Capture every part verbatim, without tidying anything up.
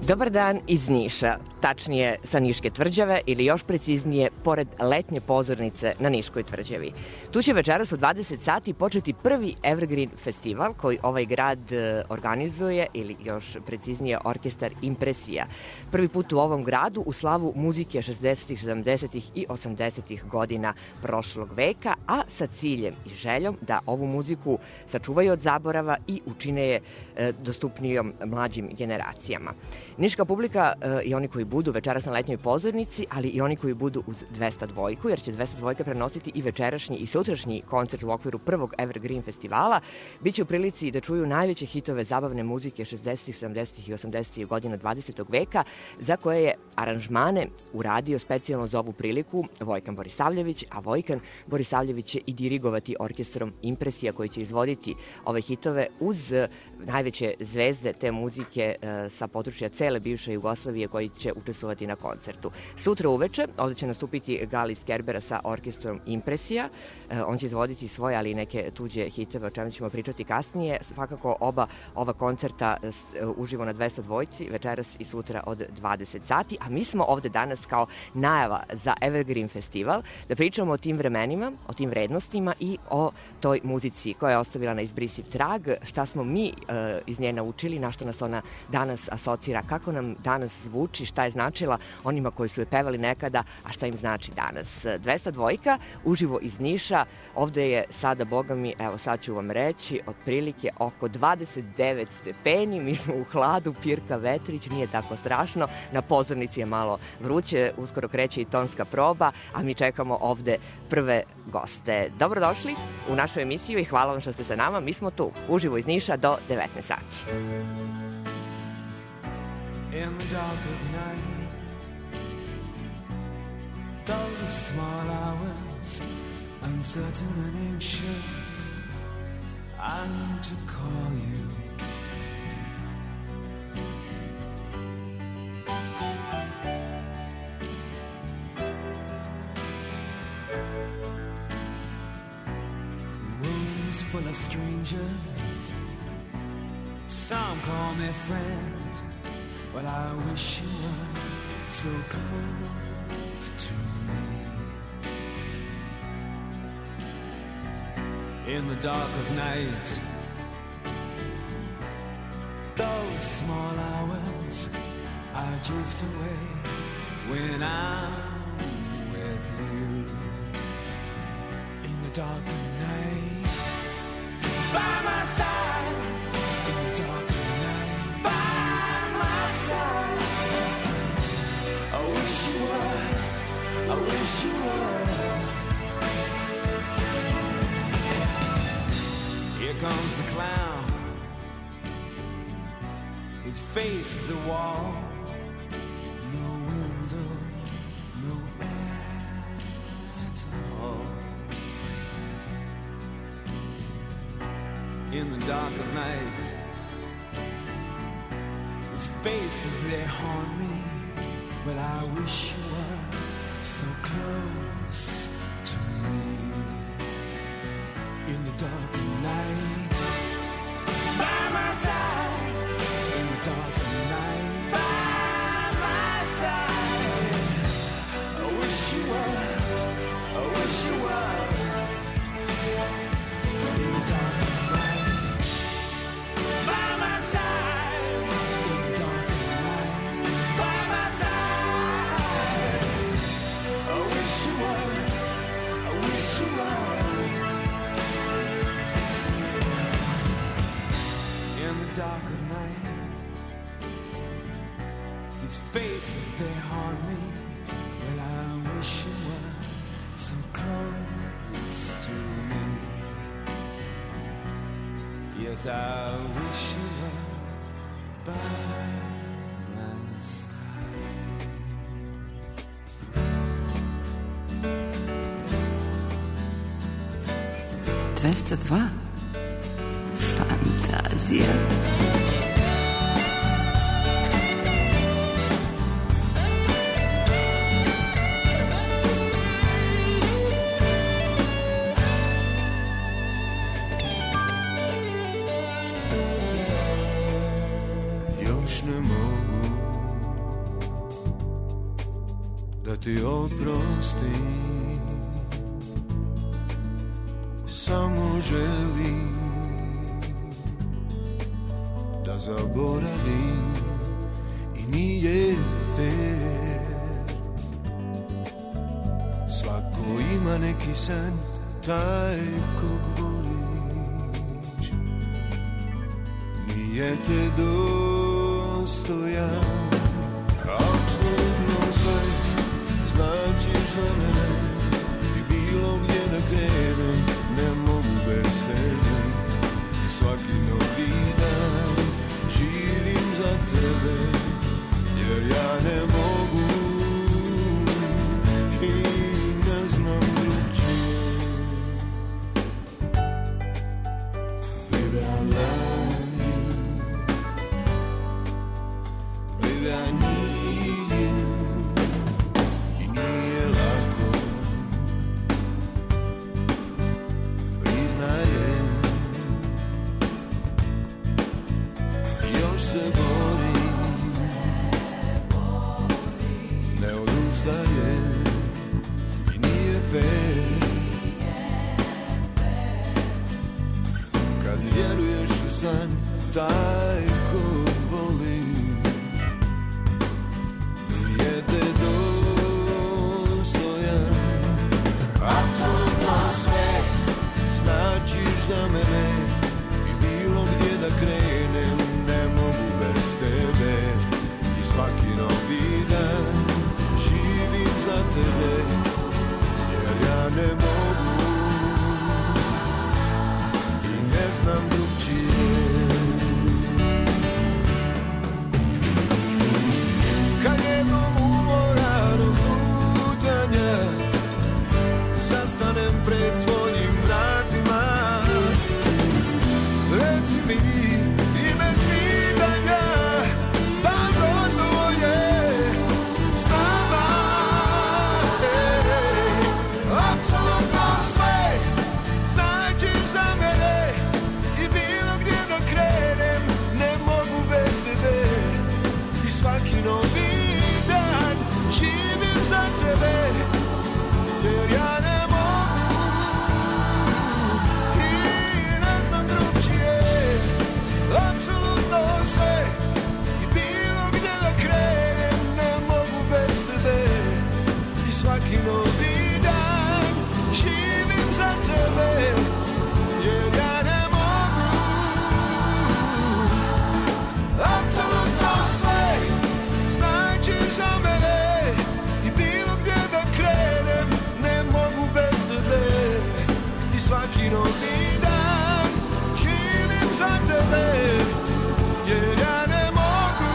Dobar dan iz Niša, tačnije sa Niške tvrđave ili još preciznije pored letnje pozornice na Niškoj tvrđavi. Tu će večeras u dvadeset sati početi prvi Evergreen festival koji ovaj grad organizuje ili još preciznije orkestar Impresija. Prvi put u ovom gradu u slavu muzike šezdesetih, sedamdesetih i osamdesetih godina prošlog veka, a sa ciljem i željom da ovu muziku sačuvaju od zaborava i učine je dostupnijom mlađim generacijama. Niška publika e, i oni koji budu večeras na letnjoj pozornici, ali i oni koji budu uz dvesta dvojku, jer će dvesta dvojka prenositi i večerašnji i sutrašnji koncert u okviru prvog Evergreen festivala, biće u prilici da čuju najveće hitove zabavne muzike šezdesetih, sedamdesetih i osamdesetih godina dvadesetog veka, za koje je aranžmane uradio specijalno za ovu priliku Vojkan Borisavljević, a Vojkan Borisavljević će i dirigovati orkestrom Impresija koji će izvoditi ove hitove uz najveće zvezde te muzike e, sa područja cele bivše Jugoslavije koji će učestvovati na koncertu. Sutra uveče ovde će nastupiti Galis Kerbera sa orkestrom Impresija. E, on će izvoditi svoje, ali i neke tuđe hitove, o čemu ćemo pričati kasnije. Svakako oba ova koncerta e, uživo na dvesta dvojci, večeras i sutra od dvadeset sati, a mi smo ovde danas kao najava za Evergreen festival da pričamo o tim vremenima, o tim vrednostima i o toj muzici koja je ostavila na izbrisiv trag, šta smo mi e, iz nje naučili, na što nas ona danas asocira, kako nam danas zvuči, šta je značila onima koji su je pevali nekada, a šta im znači danas. dvesta dvojka, uživo iz Niša, ovde je sada, boga mi, evo sad ću vam reći, otprilike oko dvadeset devet stepeni, mi smo u hladu, pirka vetrić, nije tako strašno, na pozornici je malo vruće, uskoro kreće i tonska proba, a mi čekamo ovde prve goste. Dobrodošli u našu emisiju i hvala vam što ste sa nama, mi smo tu, uživo iz Niša do devetnaest sati. In the dark of night, those small hours, uncertain and anxious, I need to call you. Rooms full of strangers, some call me friend, but I wish you were so close to me. In the dark of night, those small hours, I drift away when I'm with you. In the dark of night, by my side. In the dark of night, by my side. I wish you were, I wish you were. Here comes the clown. His face is a wall. No window, no air at all. In the dark of night, his face is there haunt me, but I wish you were so close to me. In the dark of night, by my side. In the dark of night, by my side. I wish you were, I wish you were. In the dark of night, by my side. In the dark of night, by my side. I wish you were, I wish you were. In the dark of night, his face is there haunt me, but I wish you were so close to me. Yes, I wish you were by my side. dvesta dva. Fantazija. Još ne mogu da ti oprostim. Samo želim da zaboravim i nije fair. Svako ima neki san, taj kog voliš. Nije te dostojan, apsolutno sve značiš za mene. I bilo gdje da krenem, ne mogu bez tebe. I svaki novi dan živim za tebe, jer ja ne mogu i ne znam drugčije. Baby, I love you. Baby, I need you. I nije lako, priznajem. Još se borim, ne odustajem. I nije fair kad vjeruješ u san, taj kog voliš. Nije te dostojan, apsolutno sve značiš za mene. I bilo gdje da krenem, ne mogu bez tebe. I svaki novi dan živim za tebe, jer ja ne mogu i ne znam drugčije. Kad jednom umoranog lutanja zastanem pred tvojim vratima, reci mi i bez pitanja, da gotovo je s nama. Apsolutno sve značiš za mene. I bilo gdje da krenem, ne mogu bez tebe. I svaki novi dan živim za tebe, jer ja ne mogu i ne znam drugčije. Apsolutno sve i bilo gdje da krenem, ne mogu bez tebe. I svaki novi dan živim za tebe, jer ja ne mogu. Apsolutno sve značiš za mene. I bilo gdje da krenem, ne mogu bez tebe. I svaki novi dan živim za tebe, jer ja ne mogu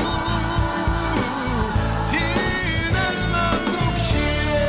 i ne znam drugčije.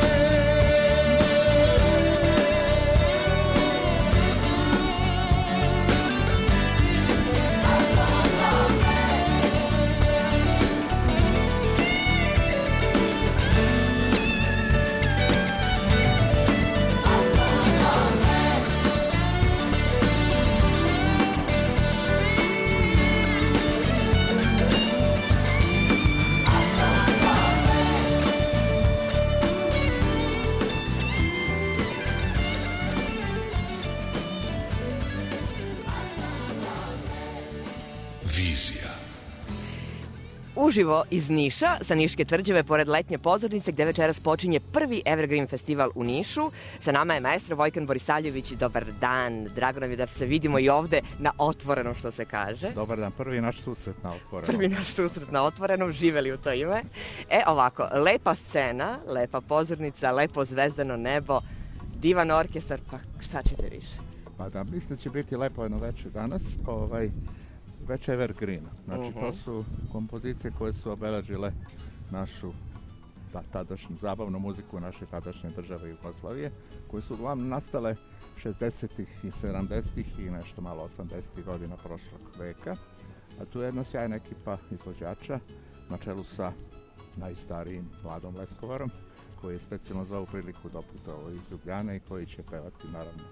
Vizija. Uživo iz Niša, sa Niške tvrđave, pored letnje pozornice, gde večeras počinje prvi Evergreen festival u Nišu. Sa nama je maestro Vojkan Borisaljević. Dobar dan, drago nam je da se vidimo i ovde na otvorenom, što se kaže. Dobar dan, prvi naš susret na otvorenom. Prvi naš susret na otvorenom, živeli u to ime. E, ovako, lepa scena, lepa pozornica, lepo zvezdano nebo, divan orkestar, pa šta ćete više? Pa da, mislim da će biti lepo jedno večer danas, ovaj, već Evergreen. Znači, Uh-huh. to su kompozicije koje su obeležile našu ta, tadašnju zabavnu muziku naše tadašnje države Jugoslavije, koje su uglavnom nastale šezdesetih i sedamdesetih i nešto malo osamdesetih godina prošlog veka. A tu je jedna sjajna ekipa izvođača na čelu sa najstarijim Vladom Leskovarom, koji je specijalno za ovu priliku doputovao iz Ljubljane i koji će pevati naravno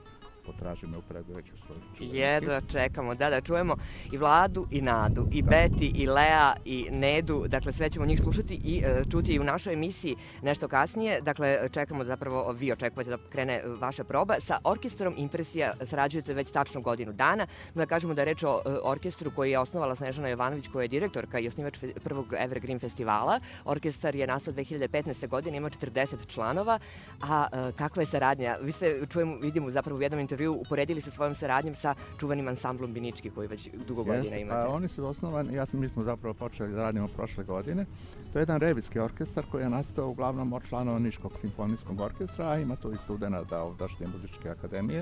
potraži me u predveću svoj. Jedva čekamo, da, da čujemo i Vladu i Nadu, i Beti, i Lea, i Nedu, dakle sve ćemo njih slušati i uh, čuti i u našoj emisiji nešto kasnije, dakle čekamo zapravo, vi očekujete da krene vaša proba. Sa orkestrom Impresija sarađujete već tačno godinu dana, da kažemo da je reč o uh, orkestru koji je osnovala Snežana Jovanović, koja je direktorka i osnivač fe, prvog Evergreen festivala. Orkestar je nastao dve hiljade petnaeste. godine, ima četrdeset članova, a uh, kakva je saradnja? Vi ste, čujemo, vidimo zapravo u jednom intervju, uporedili se svojom saradnjom sa čuvenim ansamblom Binički, koji već dugo godina imate. Pa oni su osnovani, ja sam, mi smo zapravo počeli da radimo prošle godine. To je jedan revijski orkestar koji je nastao uglavnom od članova Niškog simfonijskog orkestra, a ima tu i studenata ovdašnje muzičke akademije.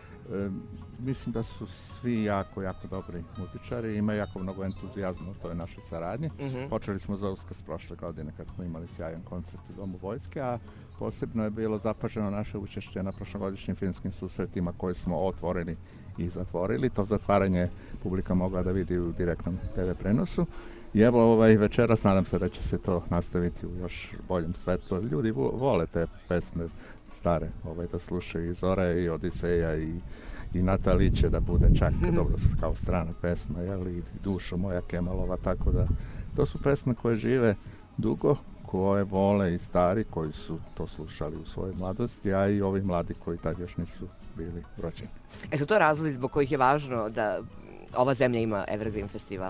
E, mislim da su svi jako, jako dobri muzičari, ima jako mnogo entuzijazma u toj našoj saradnji. Mm-hmm. Počeli smo za Uskrs prošle godine kad smo imali sjajan koncert u Domu vojske, a posebno je bilo zapaženo naše učešće na prošlogodišnjim filmskim susretima koje smo otvorili i zatvorili. To zatvaranje publika mogla da vidi u direktnom te ve prenosu. I evo ovaj večeras, nadam se da će se to nastaviti u još boljem svetlu. Ljudi vole te pesme stare, ovaj, da slušaju i Zore i Odiseja i, i Natali će da bude čak dobro kao strana pesma, jel, i Dušo moja Kemalova, tako da to su pesme koje žive dugo, koje vole i stari koji su to slušali u svojoj mladosti, a i ovi mladi koji tad još nisu bili rođeni. E su to razlozi zbog kojih je važno da ova zemlja ima Evergreen festival?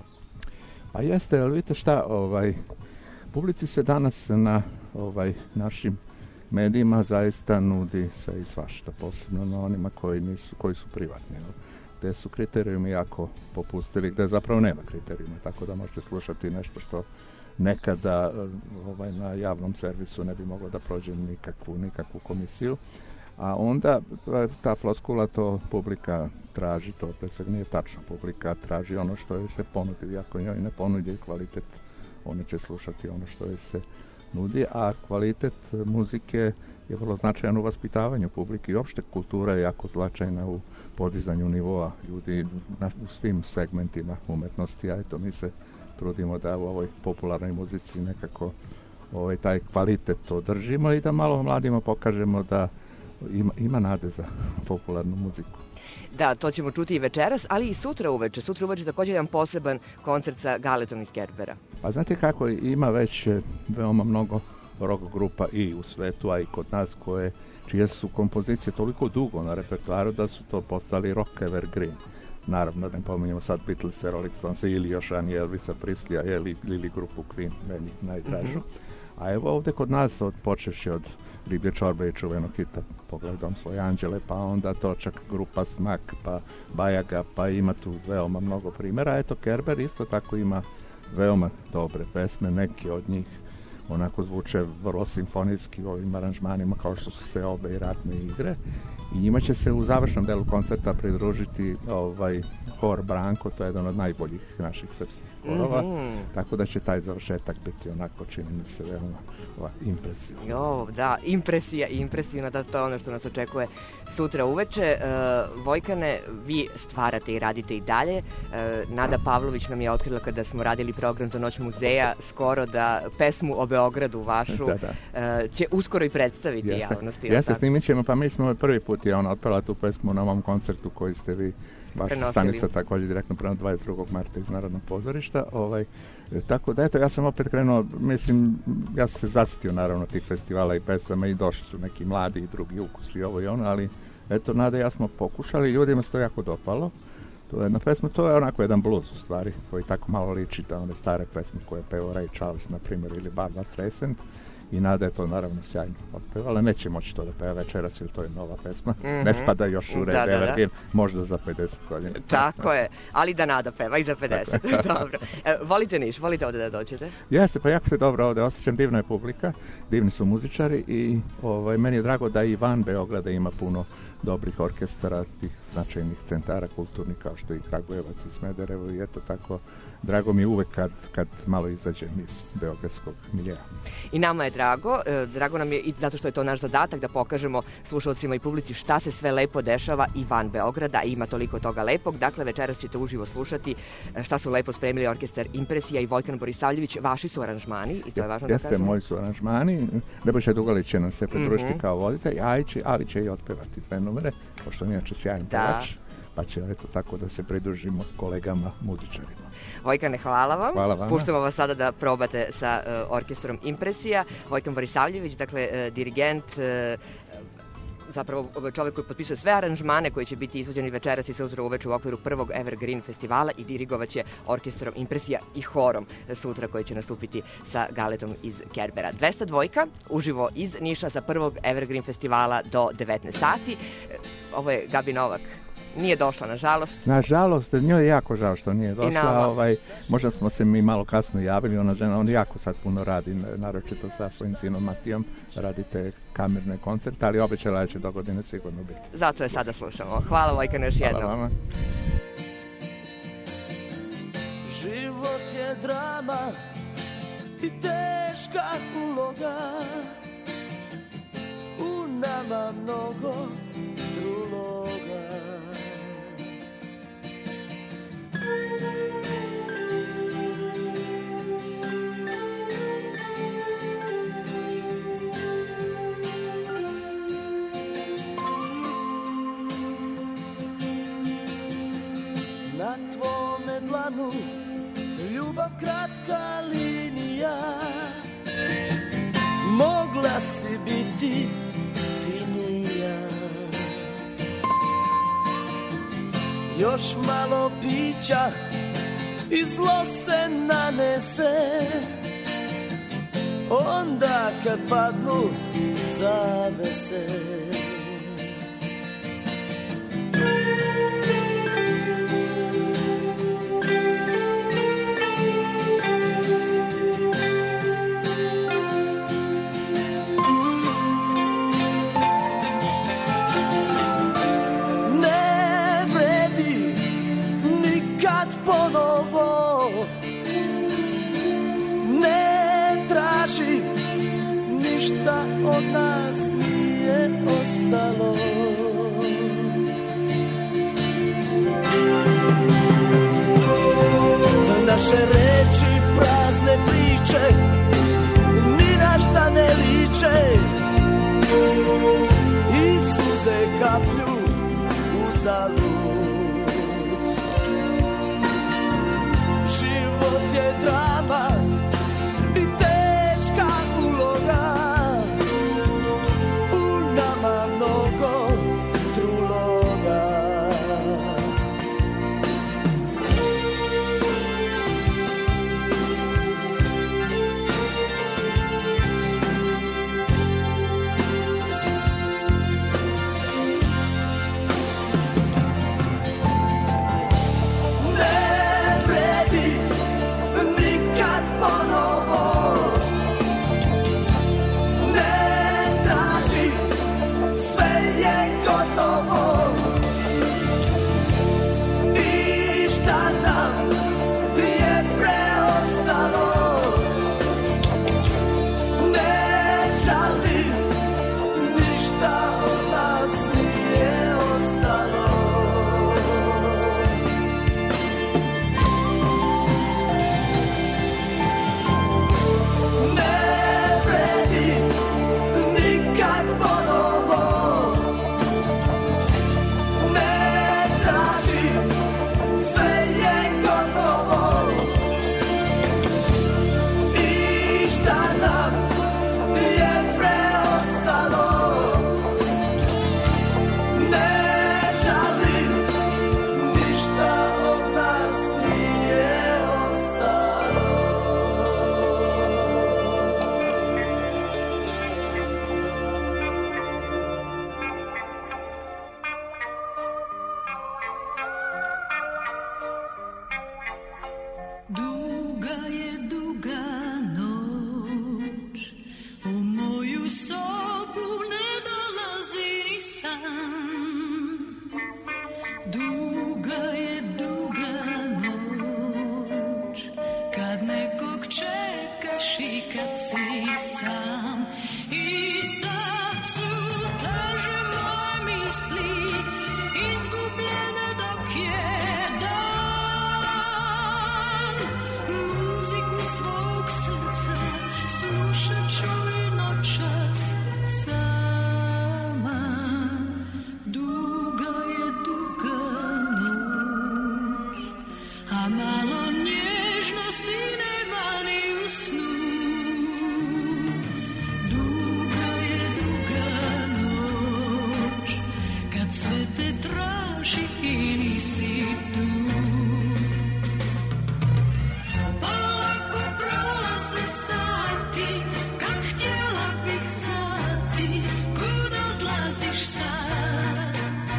Pa jeste, ali vidite šta, ovaj, publici se danas na ovaj, našim medijima zaista nudi sve i svašta, posebno na onima koji, nisu, koji su privatni. Jel? Gde su kriterijumi jako popustili, gde zapravo nema kriterijuma, tako da možete slušati nešto što nekada ovaj, na javnom servisu ne bi moglo da prođe nikakvu, nikakvu komisiju. A onda ta floskula, to publika traži, to pre svega nije tačno. Publika traži ono što joj se ponudi, ako njoj ne ponudi kvalitet, oni će slušati ono što joj se nudi, a kvalitet muzike je vrlo značajan u vaspitavanju publike i opšte kultura je jako značajna u podizanju nivoa ljudi na, u svim segmentima umetnosti, a eto mi se trudimo da u ovoj popularnoj muzici nekako ovaj, taj kvalitet održimo i da malo mladima pokažemo da ima, ima nade za popularnu muziku. Da, to ćemo čuti i večeras, ali i sutra uveče. Sutra uveče također jedan poseban koncert sa Galetom iz Kerbera. Pa znate kako, ima već veoma mnogo rock grupa i u svetu, a i kod nas, koje, čije su kompozicije toliko dugo na repertoaru da su to postali rock evergreen. Naravno, ne pominjamo sad Beatles, Rolling Stones ili još ranije Elvisa Preslija ili, ili grupu Queen, meni najdražu. Mm-hmm. A evo ovde kod nas, od, počeši od Riblje čorbe i čuvenog hita Pogledom svoje anđele, pa onda to čak grupa Smak, pa Bajaga, pa ima tu veoma mnogo primjera. Eto, Kerber isto tako ima veoma dobre pesme, neki od njih onako zvuče vrlo simfonijski u ovim aranžmanima kao što su se obe i ratne igre. I njima će se u završnom delu koncerta pridružiti ovaj hor Branko, to je jedan od najboljih naših srpskih horova, mm-hmm. tako da će taj završetak biti onako, čini mi se, veoma impresivno. Jo, da, impresija, impresivno, da to je ono što nas očekuje sutra uveče. Uh, Vojkane, vi stvarate i radite i dalje. Uh, Nada Pavlović nam je otkrila kada smo radili program za Noć muzeja skoro da pesmu o Beogradu vašu da, da. Uh, će uskoro i predstaviti Jeste. javnosti. Jeste, snimit ćemo, pa mi smo prvi put je ona otpela tu pesmu na ovom koncertu koji ste vi vaša stanica također direktno prema dvadeset drugog marta iz Narodnog pozorišta. Ovaj, tako da, eto, ja sam opet krenuo, mislim, ja sam se zasitio naravno tih festivala i pesama i došli su neki mladi i drugi ukusi, ovo i ono, ali eto, Nada i ja smo pokušali, ljudima se to jako dopalo. To je jedna pesma, to je onako jedan blues u stvari, koji tako malo liči da one stare pesme koje pevao Ray Charles, na primjer, ili Barbra Streisand. I Nada je to naravno sjajno otpevala, neće moći to da peva večeras, jer to je nova pesma, mm-hmm. ne spada još u red da, da, da. možda za pedeset godina. Tako je, ali da Nada peva i za pedeset, dobro. E, volite Niš, volite ovde da dođete? Jeste, pa jako se dobro ovde osjećam, divna je publika, divni su muzičari i ovaj, meni je drago da i van Beograda ima puno dobrih orkestara, tih značajnih centara kulturnih kao što i Kragujevac i Smederevo i eto tako, drago mi je uvek kad, kad malo izađem iz beogradskog miljeja. I nama je drago. Drago nam je i zato što je to naš zadatak da pokažemo slušalcima i publici šta se sve lepo dešava i van Beograda. Ima toliko toga lepog. Dakle, večeras ćete uživo slušati šta su lepo spremili orkestar Impresija i Vojkan Borisavljević. Vaši su aranžmani i to je važno da kažemo. Jeste, moji su aranžmani. Nebojša Dugalić će nam se pridružiti mm-hmm. kao voditelj, ali će i otpevati dve numere, pošto je inače sjajan pevač. Pa će eto tako da se pridružimo kolegama muzičarima. Vojkane, hvala vam. Hvala vama. Puštamo vas sada da probate sa uh, orkestrom Impresija. Vojkan Borisavljević, dakle, uh, dirigent, uh, zapravo čovjek koji potpisuje sve aranžmane koji će biti izvođeni večeras i sutra uveče u okviru prvog Evergreen festivala i dirigovaće orkestrom Impresija i horom sutra koji će nastupiti sa Galetom iz Kerbera. dvesta dvojka, uživo iz Niša sa prvog Evergreen festivala do devetnaest sati. Ovo je Gabi Novak. Nije došla, nažalost. Nažalost, njoj je jako žao što nije došla. Ovaj, možda smo se mi malo kasno javili, ona žena, on jako sad puno radi, naročito sa svojim sinom Matijom, radite kamerne koncerte, ali obećala je će do godine sigurno biti. Zato je sada slušamo. Hvala Vojkan još jednom. Hvala vama. Život je drama i teška uloga, u nama mnogo truloga. Na tvome dlanu ljubav kratka linija, mogla si biti finija. Još malo pića i zlo se nanese, onda kad padnu zavese. Ponovo ne traži, ništa od nas nije ostalo. Naše reči prazne priče ni na šta ne liče, i suze kaplju uzalud. Život je drama i teška uloga, u nama mnogo truloga. sve te traži i nisi tu. Polako prolaze sati, kad htjela bih znati kud odlaziš sad.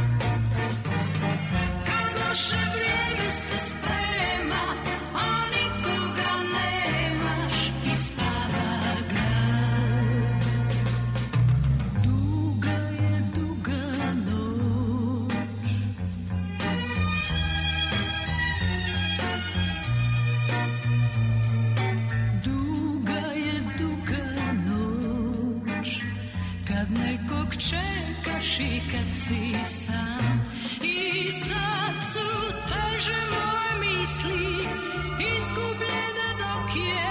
Kad loše vrijeme se sprema, a nikoga nemaš i spava grad. Duga je duga noć, duga je duga noć, kad nekog čekaš i kad si sam. I sad su teže moje misli, izgubljene dok je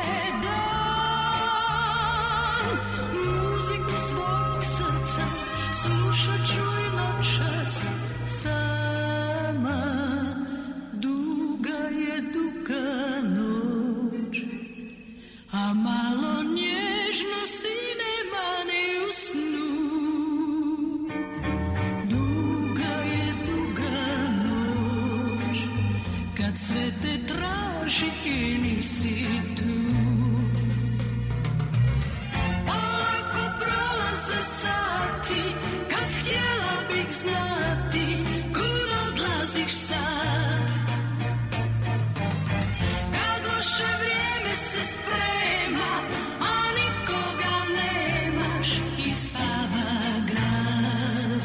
dan. Muziku svog srca slušat ću i noćas sama. Duga je duga noć, a malo nježnosti nema ni u snu. Duga je duga noć, kad sve te traži i nisi tu. Polako prolaze sati, kad htjela bih znati kud odlaziš sad. Kad loše vrijeme se sprema, a nikoga nemaš i spava grad.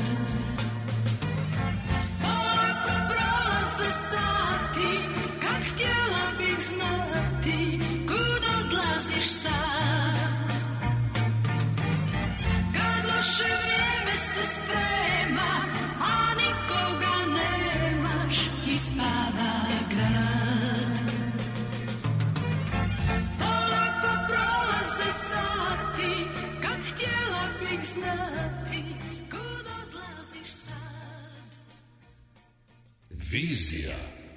Polako prolaze sati, kad htjela bih znati kud odlaziš sad. Kad loše vrijeme se sprema, a nikoga nemaš i spava grad. Polako prolaze sati, kad htjela bih znati kud odlaziš sad. Vizija.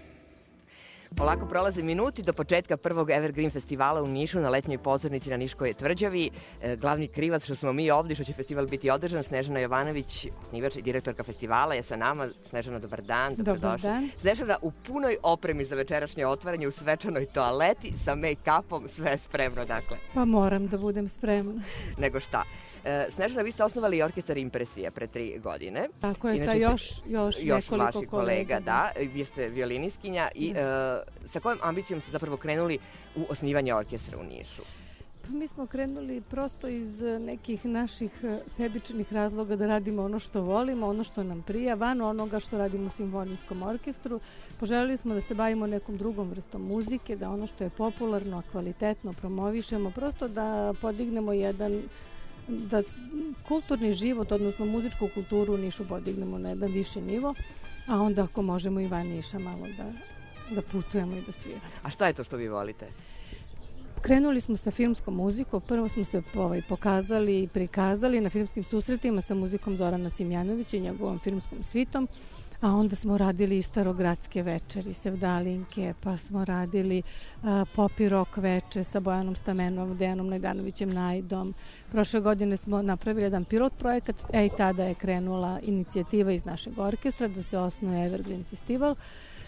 Polako prolaze minuti do početka prvog Evergreen festivala u Nišu na letnjoj pozornici na Niškoj tvrđavi. E, glavni krivac što smo mi ovdje, što će festival biti održan, Snežana Jovanović, osnivač i direktorka festivala, je sa nama. Snežana, dobar dan. Dobar dan. Snežana u punoj opremi za večerašnje otvaranje, u svečanoj toaleti, sa make-upom, sve je spremno, dakle. Pa moram da budem spremna. Nego šta. E, Snežana, vi ste osnovali orkestar Impresija pre tri godine. Tako je, Inače, sa još, još, još nekoliko vaših kolega. kolega, da. Vi ste violiniskinja i e, sa kojom ambicijom ste zapravo krenuli u osnivanje orkestra u Nišu? Pa mi smo krenuli prosto iz nekih naših sebičnih razloga da radimo ono što volimo, ono što nam prija, van onoga što radimo u simfonijskom orkestru. Poželjeli smo da se bavimo nekom drugom vrstom muzike, da ono što je popularno, kvalitetno promovišemo, prosto da podignemo jedan, da kulturni život, odnosno muzičku kulturu u Nišu podignemo na jedan viši nivo, a onda ako možemo i van Niša malo da, da putujemo i da sviramo. A šta je to što vi volite? Krenuli smo sa filmskom muzikom, prvo smo se ovaj, pokazali i prikazali na filmskim susretima sa muzikom Zorana Simjanovića i njegovom filmskom svitom, a onda smo radili i starogradske večeri, Sevdalinke, pa smo radili a, pop i rock veče sa Bojanom Stamenom, Dejanom Najdanovićem Najdom. Prošle godine smo napravili jedan pilot projekat, e i tada je krenula inicijativa iz našeg orkestra da se osnuje Evergreen festival.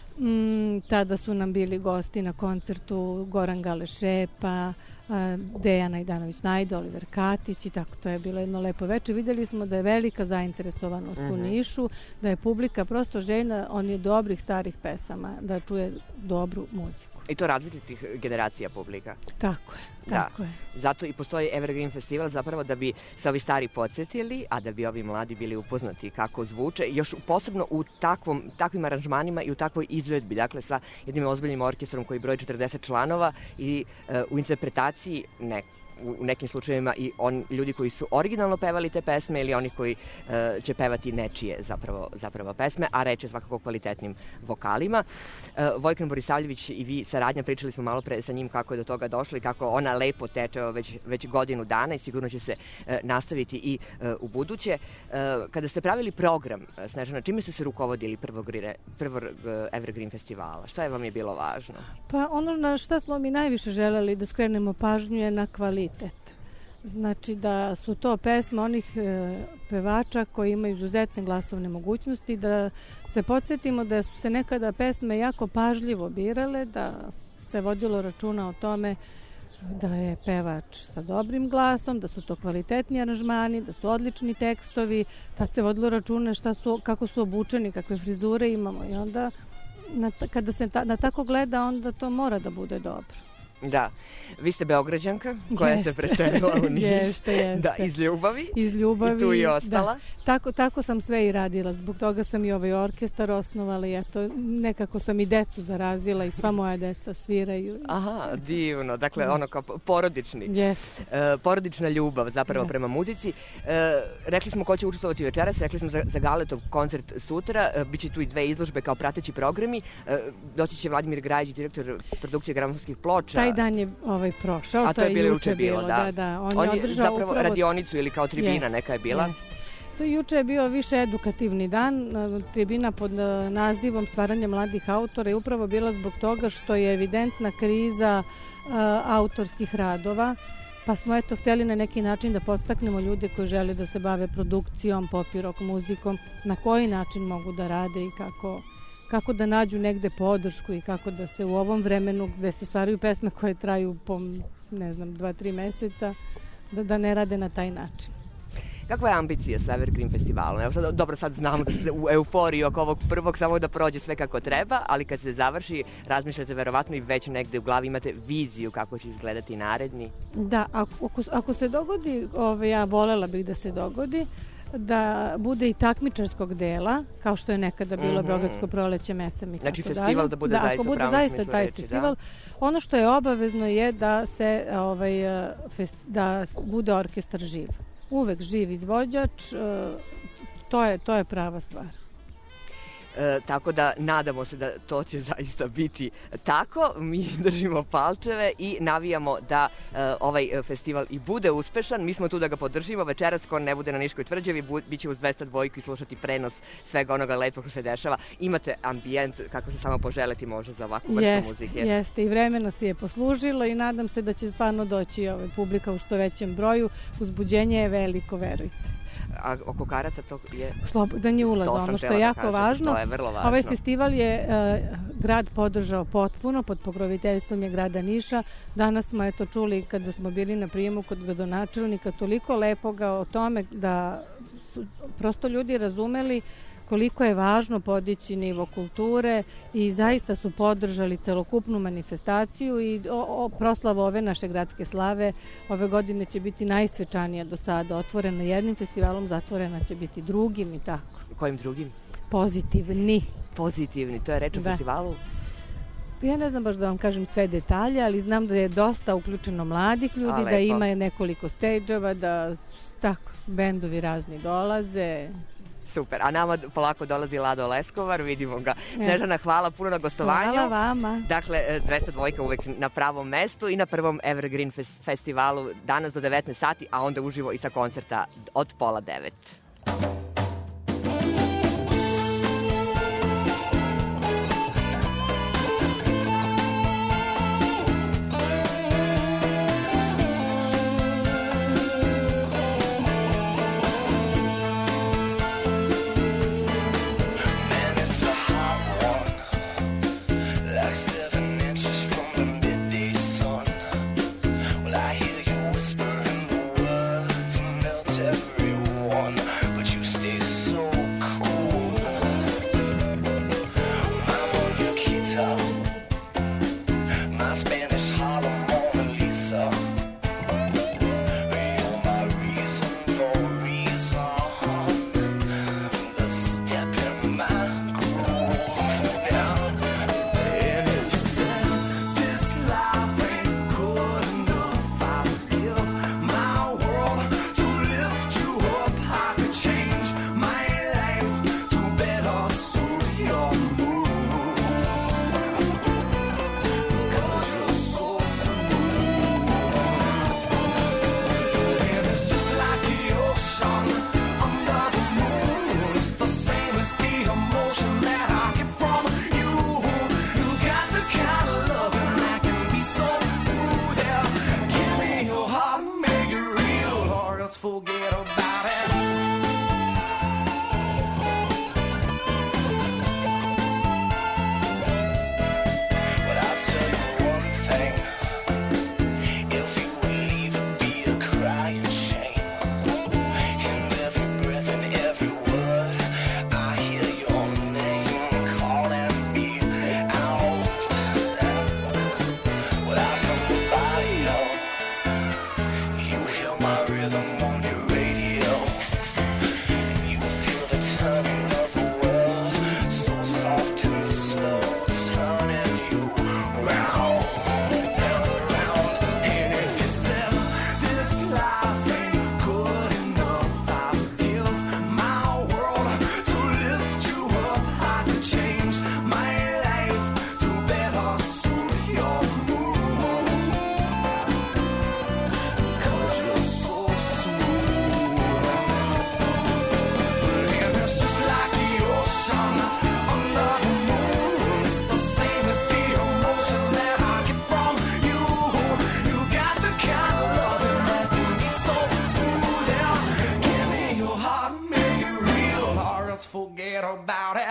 Mm, tada su nam bili gosti na koncertu Goran Galešepa, Dejan Najdanović Najdo, Oliver Katić i tako, to je bilo jedno lepo večer. Vidjeli smo da je velika zainteresovanost mm-hmm. u Nišu, da je publika prosto željna, on je dobrih starih pesama, da čuje dobru muziku. I to različitih generacija publika. Tako je, tako da. je. Zato i postoji Evergreen festival zapravo da bi se ovi stari podsjetili, a da bi ovi mladi bili upoznati kako zvuče, još posebno u takvom, takvim aranžmanima i u takvoj izvedbi, dakle sa jednim ozbiljnim orkestrom koji broji četrdeset članova i e, u interpretaciji ne, u nekim slučajevima i on, ljudi koji su originalno pevali te pesme ili oni koji e, će pevati nečije zapravo, zapravo pesme, a reč je svakako o kvalitetnim vokalima. E, Vojkan Borisavljević i vi saradnja, pričali smo malo pre sa njim kako je do toga došlo i kako ona lepo teče već, već godinu dana i sigurno će se e, nastaviti i e, u buduće. E, kada ste pravili program, Snežana, čime ste se rukovodili prvog, prvog Evergreen festivala? Šta je vam je bilo važno? Pa ono na šta smo mi najviše želeli da skrenemo pažnju je na kvalitet. Znači da su to pesme onih e, pevača koji imaju izuzetne glasovne mogućnosti, da se podsjetimo da su se nekada pesme jako pažljivo birale, da se vodilo računa o tome da je pevač sa dobrim glasom, da su to kvalitetni aranžmani, da su odlični tekstovi, tad se vodilo računa šta su, kako su obučeni, kakve frizure imamo i onda na, kada se ta, na tako gleda, onda to mora da bude dobro. Da, vi ste Beograđanka koja jeste. se preselila u Niš. Jeste, jeste. Da, iz ljubavi. Iz ljubavi. I tu i ostala. Da. Tako, tako sam sve i radila. Zbog toga sam i ovaj orkestar osnovala i eto, nekako sam i decu zarazila i sva moja deca sviraju. Aha, divno. Dakle, da. ono kao porodični. Jeste. E, porodična ljubav zapravo da. prema muzici. E, rekli smo ko će učestvovati večeras, rekli smo za, za Galetov koncert sutra. E, biće tu i dve izložbe kao prateći programi. E, doći će Vladimir Grajić, direktor produkcije gramofonskih ploča. Taj dan je ovaj prošao, a to je, je bilo juče bilo, bilo, da. da, da. On, On je je održao zapravo upravo radionicu ili kao tribina yes, neka je bila. Yes. To juče je bio više edukativni dan, tribina pod nazivom Stvaranje mladih autora i upravo bila zbog toga što je evidentna kriza uh, autorskih radova, pa smo eto hteli na neki način da podstaknemo ljude koji žele da se bave produkcijom, pop i rock muzikom, na koji način mogu da rade i kako kako da nađu negde podršku i kako da se u ovom vremenu gde se stvaraju pesme koje traju po, ne znam, dva, tri meseca, da, da ne rade na taj način. Kakva je ambicija sa Evergreen festivalom? Evo sad, dobro, sad znamo da ste u euforiji oko ovog prvog, samo da prođe sve kako treba, ali kad se završi, razmišljate verovatno i već negde u glavi imate viziju kako će izgledati naredni? Da, ako, ako se dogodi, ove, ja volela bih da se dogodi, da bude i takmičarskog dela, kao što je nekada bilo mm-hmm. Beogradsko proleće, mesam i znači tako dalje. Znači festival da bude da, zaista ako bude zaista taj reči, festival, da. Ono što je obavezno je da se ovaj, fest, da bude orkestar živ. Uvek živ izvođač, to je, to je prava stvar. E, tako da nadamo se da to će zaista biti tako. Mi držimo palčeve i navijamo da e, ovaj festival i bude uspešan. Mi smo tu da ga podržimo. Večeras ko ne bude na Niškoj tvrđavi, bu, bit će uz dvesta dvojku i slušati prenos svega onoga lepog što se dešava. Imate ambijent kako se samo poželeti može za ovakvu vrstu jest, muzike. Jeste, i vremena se je poslužilo i nadam se da će stvarno doći ovaj publika u što većem broju. Uzbuđenje je veliko, verujte. A oko karata to je... Slobodan je ulaz, ono što je jako kažem, važno. To je vrlo važno. Ovaj festival je e, grad podržao potpuno, pod pokroviteljstvom je grada Niša. Danas smo eto čuli kada smo bili na prijemu kod gradonačelnika toliko lepoga o tome da su prosto ljudi razumeli koliko je važno podići nivo kulture i zaista su podržali celokupnu manifestaciju i o, o, proslava ove naše gradske slave ove godine će biti najsvečanija do sada. Otvorena jednim festivalom, zatvorena će biti drugim i tako. Kojim drugim? Pozitivni. Pozitivni, to je reč o da. festivalu? Ja ne znam baš da vam kažem sve detalje, ali znam da je dosta uključeno mladih ljudi, da ima nekoliko stage-ova, da tako, bendovi razni dolaze. Super, a nama polako dolazi Lado Leskovar, vidimo ga. Snežana, hvala puno na gostovanju. Hvala vama. Dakle, dvesta dvojka uvek na pravom mestu i na prvom Evergreen festivalu danas do devetnaest sati, a onda uživo i sa koncerta od pola devet. Whisper in the words, melt everyone. But you forget about it. But I'll tell you one thing. If you would leave, it'd be a crying shame. In every breath and every word, I hear your name calling me out. Without somebody else, you hear my rhythm on your radio. You feel the turning of the world, so soft and slow, turning you round and round. And if you said this life ain't good enough, I'd give my world to lift you up. I could change my life to better suit your mood. 'Cause you're so smooth. And it's just like the ocean under the moon. It's the same as the emotion that I get from you. You got the kind of loving that can be so smooth. Yeah. Give me your heart, make it real, or else forget about it.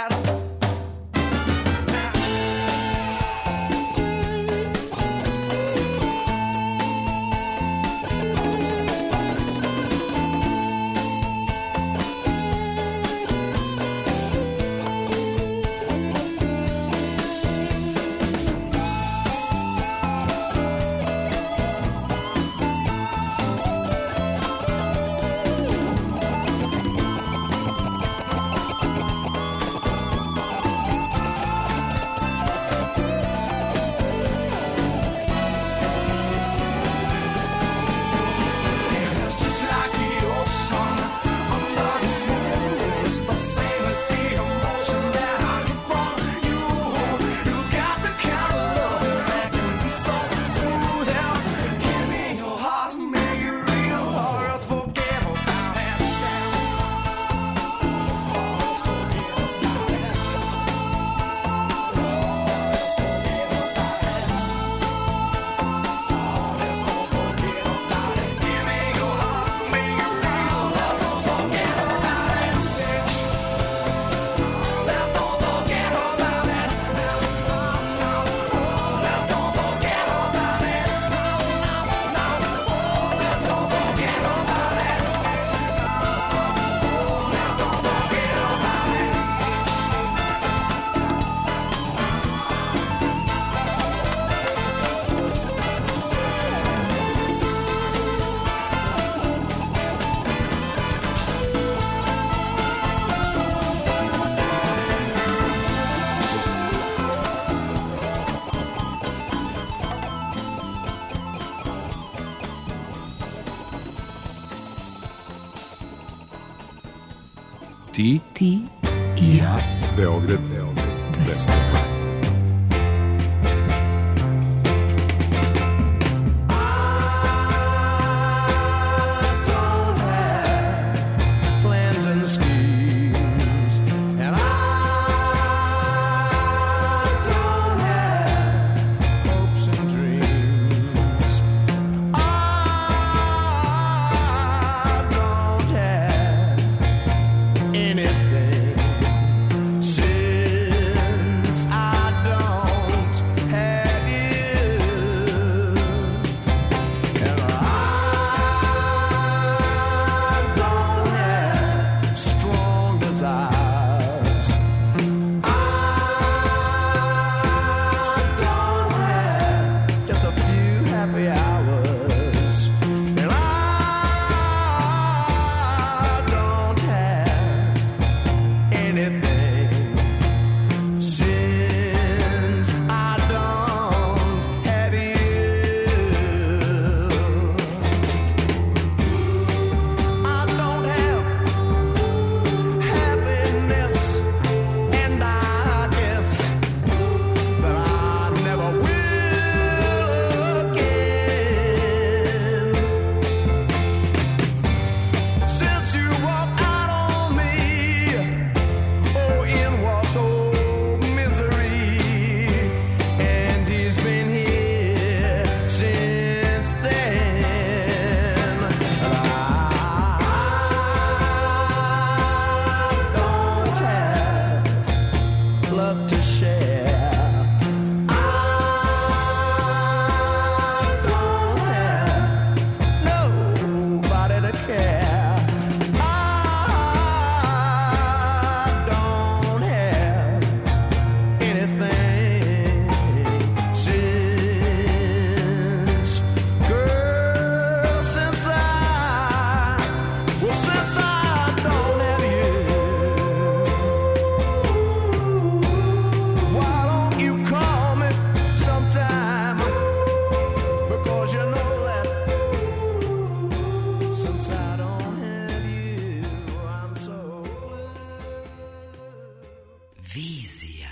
It's just like the ocean under the moon. It's the same as the emotion that I get from you. You got the kind of loving that can be so smooth. Yeah. Give me your heart, make it real, or else forget about it. Ti, ti i ja. Beograd, Beograd, deset. Plans and schemes, and I don't have hopes and dreams. I don't have anything since I Vizija.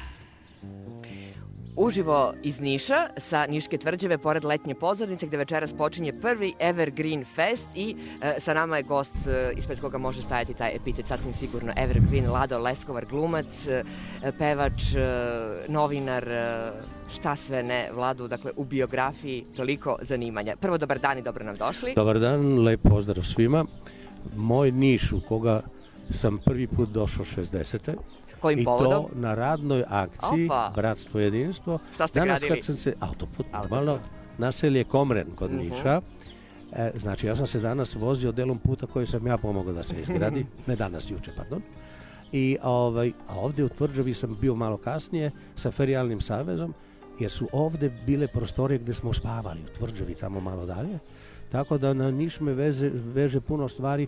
Uživo iz Niša sa Niške tvrđave pored letnje pozornice gde večeras počinje prvi Evergreen Fest i e, sa nama je gost e, ispred koga može stajati taj epitet sasvim sigurno Evergreen, Lado Leskovar, glumac, e, pevač, e, novinar, e, šta sve ne, Vladu, dakle u biografiji toliko zanimanja. Prvo dobar dan i dobro nam došli. Dobar dan, lep pozdrav svima. Moj Niš u koga sam prvi put došao šezdesete Kojim i povodom? to na radnoj akciji Opa. Bratstvo jedinstvo. Šta ste Danas gradili? kad sam se, autoput normalno, naselje Komren kod Uh-huh. Niša. E, znači ja sam se danas vozio delom puta koji sam ja pomogao da se izgradi, ne danas, juče, pardon. I ovaj, a ovdje u Tvrđavi sam bio malo kasnije sa Ferijalnim savezom, jer su ovdje bile prostorije gdje smo spavali, u Tvrđavi tamo malo dalje. Tako da na Niš me veze, veže puno stvari,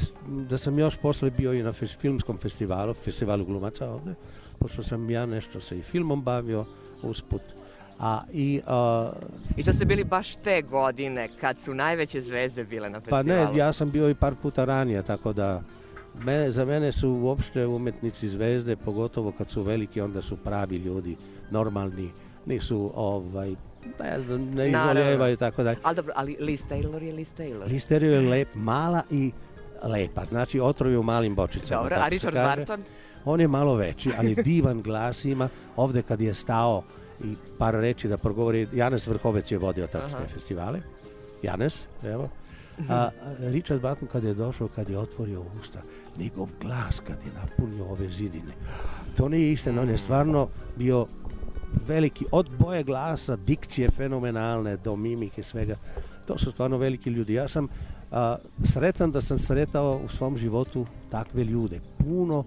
da sam još posle bio i na fes, filmskom festivalu, festivalu glumaca ovdje, pošto sam ja nešto se i filmom bavio usput. A, i, a, I to ste bili baš te godine kad su najveće zvezde bile na pa festivalu. ne, ja sam bio i par puta ranije, tako da mene, za mene su uopšte umetnici zvezde, pogotovo kad su veliki, onda su pravi ljudi, normalni, nisu ovaj, ne znam, ne izvoljevaju i tako dalje. Ali dobro, ali Liz Taylor je Liz Taylor. Liz Taylor je lep, mala i lepa, znači otrovi u malim bočicama. Dobro, tako a se Richard kaže. Barton? On je malo veći, ali divan glas ima. Ovdje kad je stao i par reči da progovori, Janez Vrhovec je vodio tako te festivale. Janez, evo. A Richard Barton kad je došao, kad je otvorio usta, njegov glas kad je napunio ove zidine. To nije istina, on je stvarno bio veliki, od boje glasa, dikcije fenomenalne do mimike svega. To su stvarno veliki ljudi. Ja sam a, sretan da sam sretao u svom životu takve ljude. Puno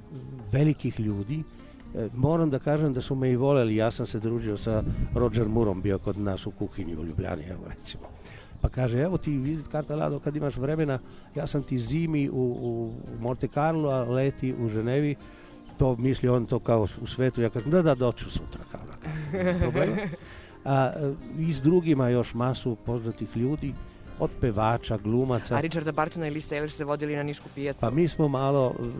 velikih ljudi. E, moram da kažem da su me i voleli. Ja sam se družio sa Roger Moorom, bio kod nas u kuhinji u Ljubljani, evo recimo. Pa kaže, evo ti vizit karta Lado, kad imaš vremena, ja sam ti zimi u, u Monte Carlo, a leti u Ženevi. To misli on to kao u svetu. Ja kažem, da, da, doću sutra kao na problema. A, I s drugima još masu poznatih ljudi, od pevača, glumaca. A Richarda Bartona i Liz Taylor ste vodili na Nišku pijacu? Pa mi smo malo m,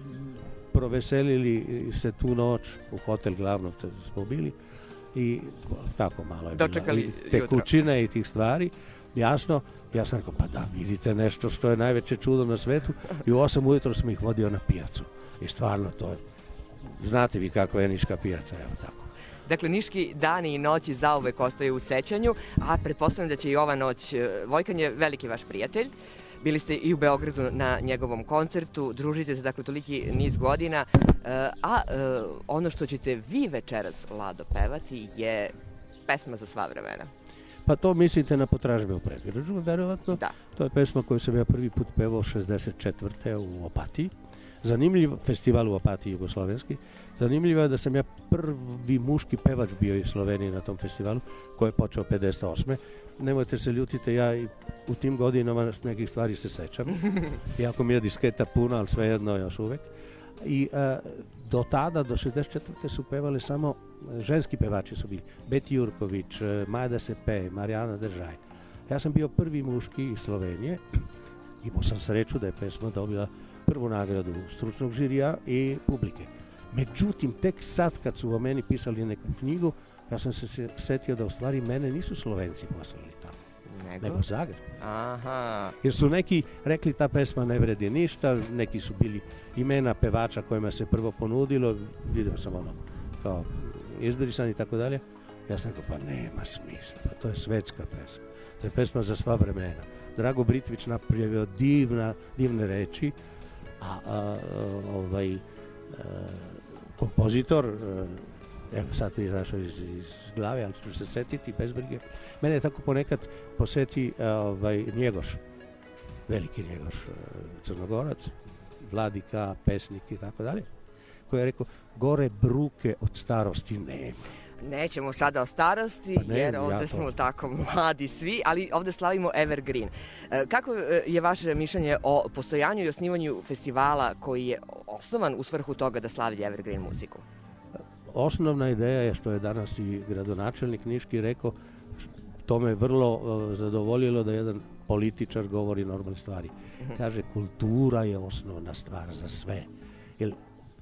proveselili se tu noć u hotel glavnog smo bili i tako malo je dočekali bilo. I tekućine i tih stvari. Jasno, ja sam rekao, pa da, vidite nešto što je najveće čudo na svetu i u osam ujutro sam ih vodio na pijacu. I stvarno to je, znate vi kakva je Niška pijaca, evo tako. Dakle, Niški dani i noći zauvek ostaju u sećanju, a pretpostavljam da će i ova noć. Vojkan je veliki vaš prijatelj. Bili ste i u Beogradu na njegovom koncertu, družite se dakle toliki niz godina, a ono što ćete vi večeras, Lado, pevati je pesma za sva vremena. Pa to mislite na Potražbe u predgrađu, verovatno. Da. To je pesma koju sam ja prvi put pevao šezdeset četvrte u Opatiji. Zanimljiv festival u Opatiji jugoslovenski. Zanimljivo je da sam ja prvi muški pevač bio iz Slovenije na tom festivalu, koji je počeo pedeset osme Nemojte se ljutite, ja i u tim godinama nekih stvari se sećam. Iako mi je disketa puna, ali svejedno još uvek. I a, do tada, do šezdeset četvrte su pevali samo ženski pevači su bili. Beti Jurković, Maja da se pe, Marijana Držaj. Ja sam bio prvi muški iz Slovenije. Imao sam sreću da je pesma dobila prvu nagradu stručnog žirija i publike. Međutim, tek sad kad su o meni pisali neku knjigu, ja sam se setio da u stvari mene nisu Slovenci poslali tamo, nego, nego Zagreb. Aha. Jer su neki rekli ta pesma ne vredi ništa, neki su bili imena pevača kojima se prvo ponudilo, vidio sam ono kao izbrisan i tako dalje. Ja sam rekao, pa nema smisla, pa to je svetska pesma, to je pesma za sva vremena. Drago Britvić napravio divna, divne reči, a, a ovaj a, kompozitor, a, evo sad mi je znašao iz, iz glave, ali ću se setiti bez brige. Mene je tako ponekad poseti a, ovaj, Njegoš, veliki Njegoš, a, Crnogorac, vladika, pesnik i tako dalje, koji je rekao, gore bruke od starosti nema. Nećemo sada o starosti, pa ne, jer ovdje ja smo tako mladi svi, ali ovdje slavimo Evergreen. Kako je vaše mišljenje o postojanju i osnivanju festivala koji je osnovan u svrhu toga da slavi Evergreen muziku? Osnovna ideja je što je danas i gradonačelnik Niški rekao, to me vrlo uh, zadovoljilo da jedan političar govori normalne stvari. Uh-huh. Kaže, kultura je osnovna stvar za sve. Jer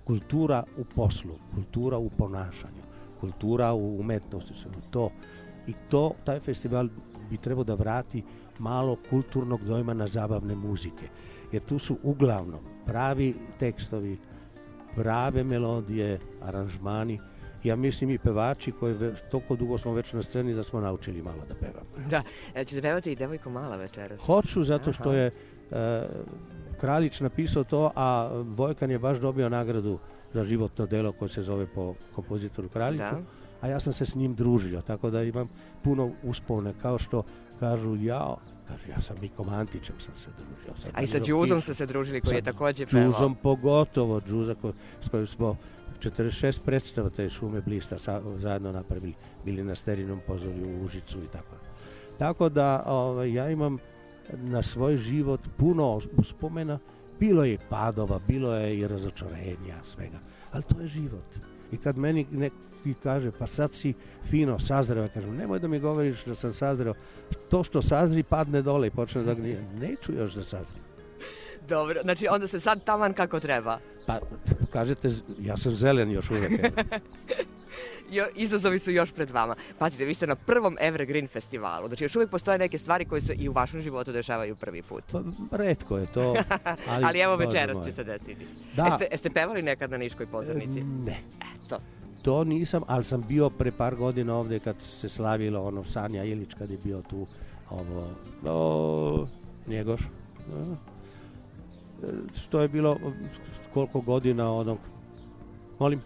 kultura u poslu, kultura u ponašanju, kultura u umetnosti, to. I to, taj festival bi trebao da vrati malo kulturnog dojma na zabavne muzike. Jer tu su uglavnom pravi tekstovi, prave melodije, aranžmani. Ja mislim i pevači koji toliko dugo smo već na sceni da smo naučili malo da pevamo. Da, e, ćete pevati i Devojko mala večeras? Hoću, zato što je e, Kraljić napisao to, a Vojkan je baš dobio nagradu za životno delo koje se zove po kompozitoru Kraljiću. Da. A ja sam se s njim družio, tako da imam puno uspomene, kao što kažu ja, kaže, ja sam Mikom Antićem sam se družio. Sad a i sa Đuzom ste se družili, koji je također pevao. Đuzom pogotovo, Đuza ko, s kojim smo četrdeset šest predstava te Šume Blista sa, zajedno napravili, bili na Sterinom pozorju u Užicu i tako. Tako da ovaj, ja imam na svoj život puno uspomena, bilo je padova, bilo je i razočarenja, svega, ali to je život. I kad meni neki kaže, pa sad si fino sazreo, ja kažem, nemoj da mi govoriš da sam sazreo, to što sazri padne dole i počne da gnije, neću još da sazri. Dobro, znači onda se sad taman kako treba. Pa, kažete, ja sam zelen još uvijek. Jo, izazovi su još pred vama. Pazite, vi ste na prvom Evergreen festivalu. Znači još uvijek postoje neke stvari koje se i u vašem životu dešavaju prvi put. Pa, retko je to. Ali, ali evo večeras će se desiti. Da. Jeste, jeste pevali nekad na Niškoj pozornici? Ne. Eto. To nisam, ali sam bio pre par godina ovdje kad se slavilo ono Sanja Ilić kad je bio tu ovo, o, Njegoš. O, što je bilo koliko godina onog, molim?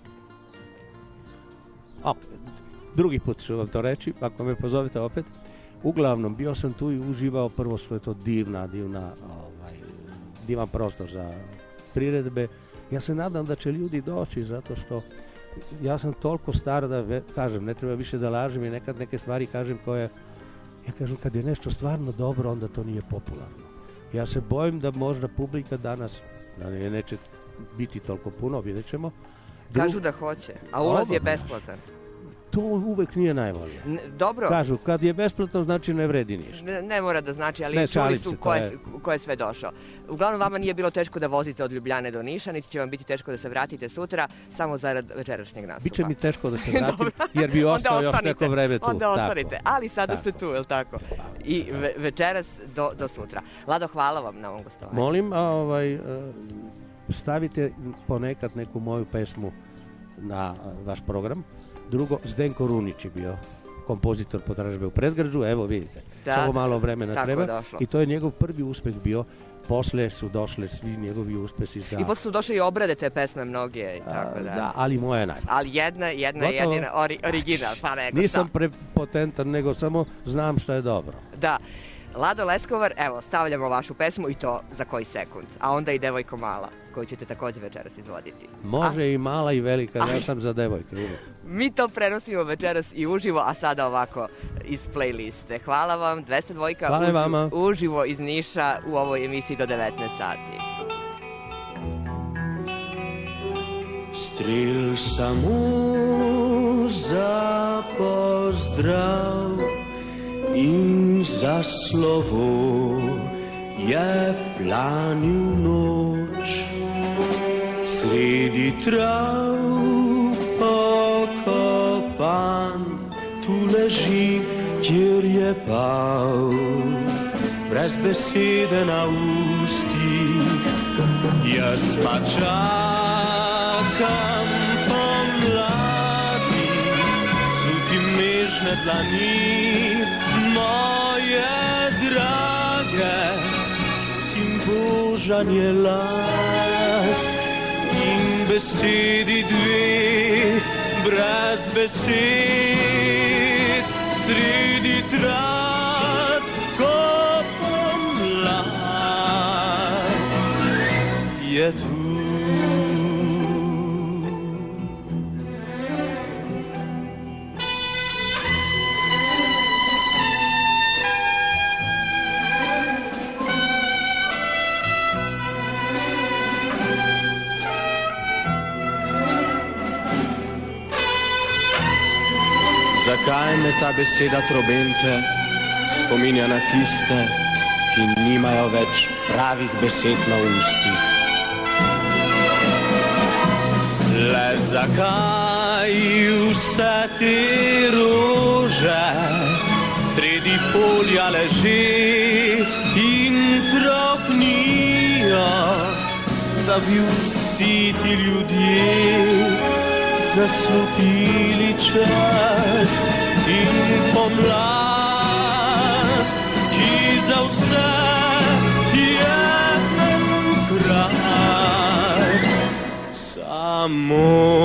O, drugi put ću vam to reći, ako me pozovete opet. Uglavnom, bio sam tu i uživao, prvo što je to divna, divna, ovaj, divan prostor za priredbe. Ja se nadam da će ljudi doći, zato što ja sam toliko star da, ve, kažem, ne treba više da lažem i nekad neke stvari kažem koje, ja kažem, kad je nešto stvarno dobro, onda to nije popularno. Ja se bojim da možda publika danas, da ne, neće biti toliko puno, vidjet ćemo. Drug... Kažu da hoće, a ulaz je besplatan. To uvek nije najbolje. N- dobro. Kažu, kad je besplatno, znači ne vredi ništa. Ne, ne mora da znači, ali ne, čuli su ko je, ko je sve došao. Uglavnom, vama nije bilo teško da vozite od Ljubljane do Niša, niti će vam biti teško da se vratite sutra, samo zarad večerašnjeg nastupa. Biće mi teško da se vratim, jer bi ostao još neko vreme tu. Onda ostanite, tako. Ali sada tako. ste tu, je li tako? I ve- večeras do, do sutra. Lado, hvala vam na ovom gostovanju. Molim, ovaj, stavite ponekad neku moju pesmu na vaš program. Drugo, Zdenko Runić je bio kompozitor po dražbe u Predgrađu, evo vidite, da, samo malo vremena treba. I to je njegov prvi uspeh bio, posle su došle svi njegovi uspesi. Za... I posle su došle i obrade te pesme mnoge i tako da. Da, ali moja je najbolja. Ali jedna, jedna jedina, ori, original, pa nego nisam šta. Prepotentan, nego samo znam šta je dobro. Da. Lado Leskovar, evo, stavljamo vašu pesmu i to za koji sekund. A onda i Devojko mala, koju ćete također večeras izvoditi. Može a? I mala i velika, ja Aj. sam za devojke. Mi to prenosimo večeras i uživo, a sada ovako iz playliste. Hvala vam, dvesta dva Hvala uživo, vama. uživo iz Niša u ovoj emisiji do devetnaest sati. Strel samo za pozdrav in za slovo je planil noč. Sredi trav pokopan tu leži, kjer je pal, brez besede na ustih. Jaz pa čakam pomladi, slutim nežne dlani moje drage, tim božanje las in besedi dve, brez besed, sredi trat, ko pomlad je tu. Zakaj me ta beseda trobente spominja na tiste, ki nimajo več pravih besed na ustih? Zakaj vse te rože sredi polja leži in tropnijo, da bi vsi ti ljudje zaslutili čas in pomlad, ki za vse je enkrat samo.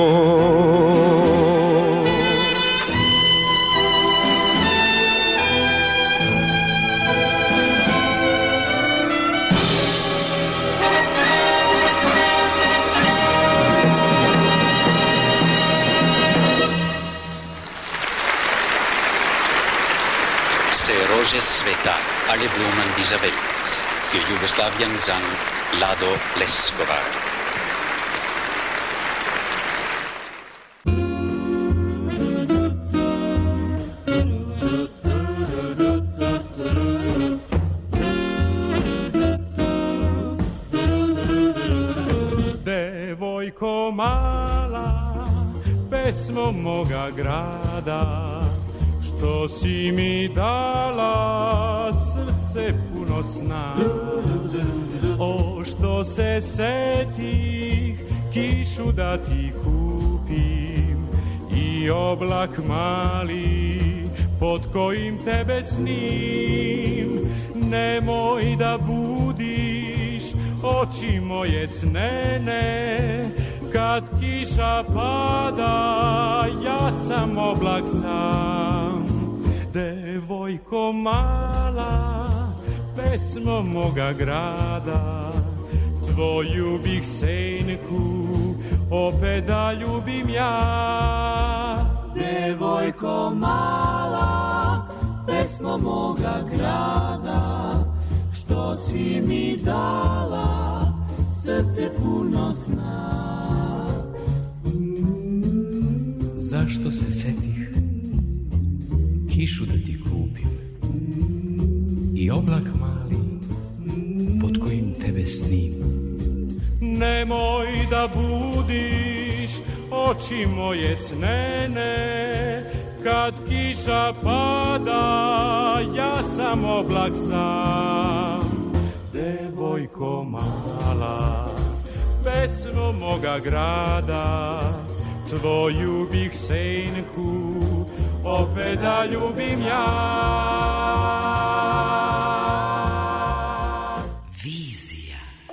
Rože sveta, alle Blumen dieser Welt. Für Jugoslawien sang Lado Leskovar. Devojko mala, pesmo moga grada, što si mi dala srce puno sna. O, što se setih kišu da ti kupim i oblak mali pod kojim tebe snim. Nemoj da budiš oči moje snene, kad kiša pada, ja sam oblak sam. Devojko mala, pesmo moga grada, tvoju bih senku opet da ljubim ja. Devojko mala, pesmo moga grada, što si mi dala srce puno sna. Zašto se setih kišu da ti kupim i oblak mali pod kojim tebe snim. Nemoj da budiš oči moje snene, kad kiša pada, ja sam oblak sam. Devojko mala, pesmo moga grada, tvoju bih senku opet da ljubim ja. Vizija.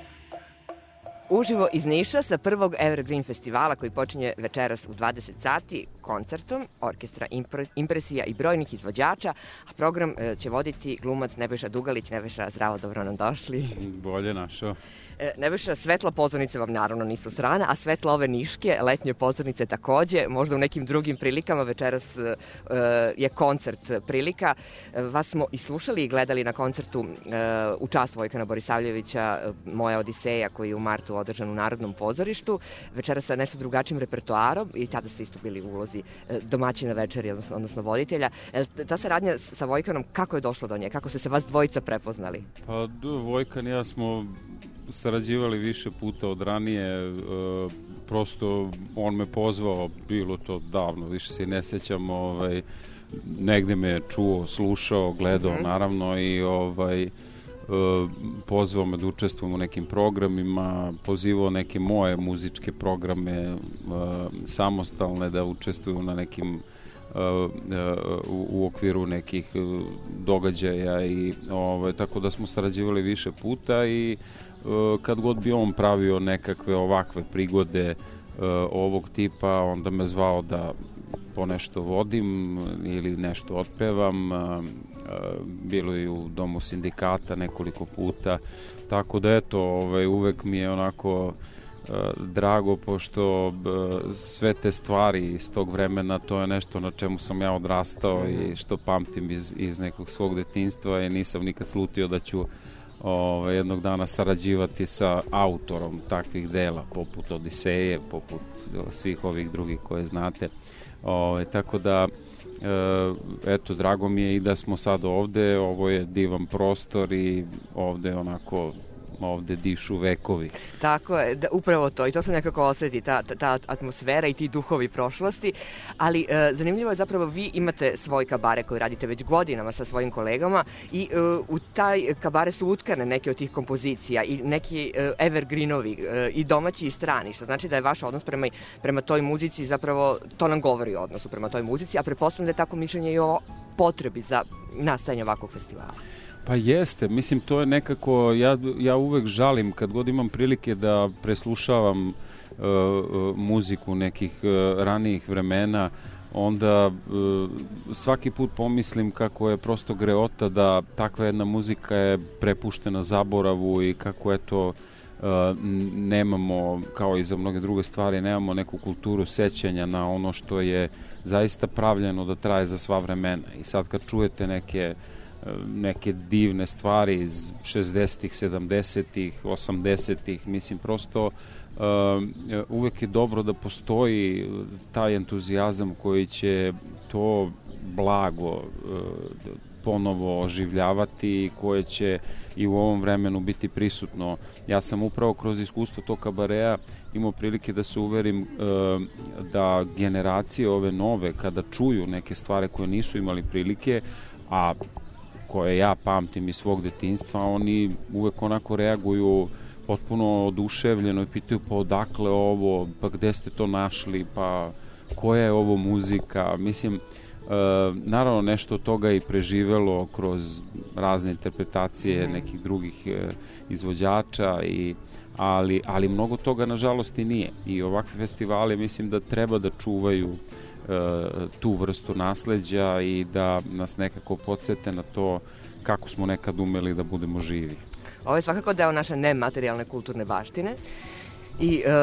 Uživo iz Niša sa prvog Evergreen festivala koji počinje večeras u dvadeset sati koncertom orkestra Impresija i brojnih izvođača, a program će voditi glumac Nebojša Dugalić. Nebojša, zdravo, dobro nam došli. Bolje našao. Nebojša, svetla pozornice vam naravno nisu strana, a svetla ove niške, letnje pozornice takođe, možda u nekim drugim prilikama. Večeras uh, je koncert prilika. Vas smo i slušali i gledali na koncertu uh, u čast Vojkana Borisavljevića, uh, Moja Odiseja, koji je u martu održan u Narodnom pozorištu. Večeras sa nešto drugačijim repertoarom i tada ste isto bili u ulozi uh, domaćina večeri, odnosno, odnosno voditelja. E, ta saradnja sa Vojkanom, kako je došlo do nje? Kako ste se vas dvojica prepoznali? Pa, Vojkan i ja smo sarađivali više puta od ranije, e, prosto on me pozvao, bilo to davno, više se i ne sećam, ovaj, negde me čuo, slušao, gledao mm-hmm. naravno i ovaj, e, pozvao me da učestvujem u nekim programima, pozivao neke moje muzičke programe e, samostalne da učestvuju na nekim Uh, uh, u, u okviru nekih uh, događaja i ovaj, tako da smo sarađivali više puta i uh, kad god bi on pravio nekakve ovakve prigode uh, ovog tipa, onda me zvao da po nešto vodim ili nešto otpevam. Uh, uh, bilo i u Domu sindikata nekoliko puta, tako da eto, ovaj, uvek mi je onako drago, pošto sve te stvari iz tog vremena, to je nešto na čemu sam ja odrastao i što pamtim iz, iz nekog svog detinjstva i nisam nikad slutio da ću o, jednog dana sarađivati sa autorom takvih dela, poput Odiseje, poput svih ovih drugih koje znate. O, tako da E, eto, drago mi je i da smo sad ovde, ovo je divan prostor i ovde onako ovde dišu vekovi. Tako je, da, upravo to i to se nekako osjeti, ta, ta, ta atmosfera i ti duhovi prošlosti, ali e, zanimljivo je zapravo vi imate svoj kabare koji radite već godinama sa svojim kolegama i e, u taj kabare su utkane neke od tih kompozicija i neki e, evergreenovi e, i domaći i strani, što znači da je vaš odnos prema, prema toj muzici zapravo, to nam govori o odnosu prema toj muzici, a pretpostavljam da je tako mišljenje i o potrebi za nastajanje ovakvog festivala. Pa jeste, mislim to je nekako, ja, ja uvek žalim kad god imam prilike da preslušavam uh, uh, muziku nekih uh, ranijih vremena, onda uh, svaki put pomislim kako je prosto greota da takva jedna muzika je prepuštena zaboravu i kako eto uh, nemamo, kao i za mnoge druge stvari, nemamo neku kulturu sećanja na ono što je zaista pravljeno da traje za sva vremena. I sad kad čujete neke neke divne stvari iz šezdesetih, sedamdesetih, osamdesetih, mislim prosto uh, uvek je dobro da postoji taj entuzijazam koji će to blago uh, ponovo oživljavati i koje će i u ovom vremenu biti prisutno. Ja sam upravo kroz iskustvo tog kabarea imao prilike da se uverim uh, da generacije ove nove kada čuju neke stvari koje nisu imali prilike, a koje ja pamtim iz svog detinjstva, oni uvek onako reaguju potpuno oduševljeno i pitaju pa odakle ovo, pa gde ste to našli, pa koja je ovo muzika. Mislim, e, naravno nešto od toga je i preživelo kroz razne interpretacije nekih drugih e, izvođača, i, ali, ali mnogo toga nažalost i nije. I ovakvi festivali mislim da treba da čuvaju tu vrstu nasleđa i da nas nekako podsete na to kako smo nekad umeli da budemo živi. Ovo je svakako deo naše nematerijalne kulturne baštine i e,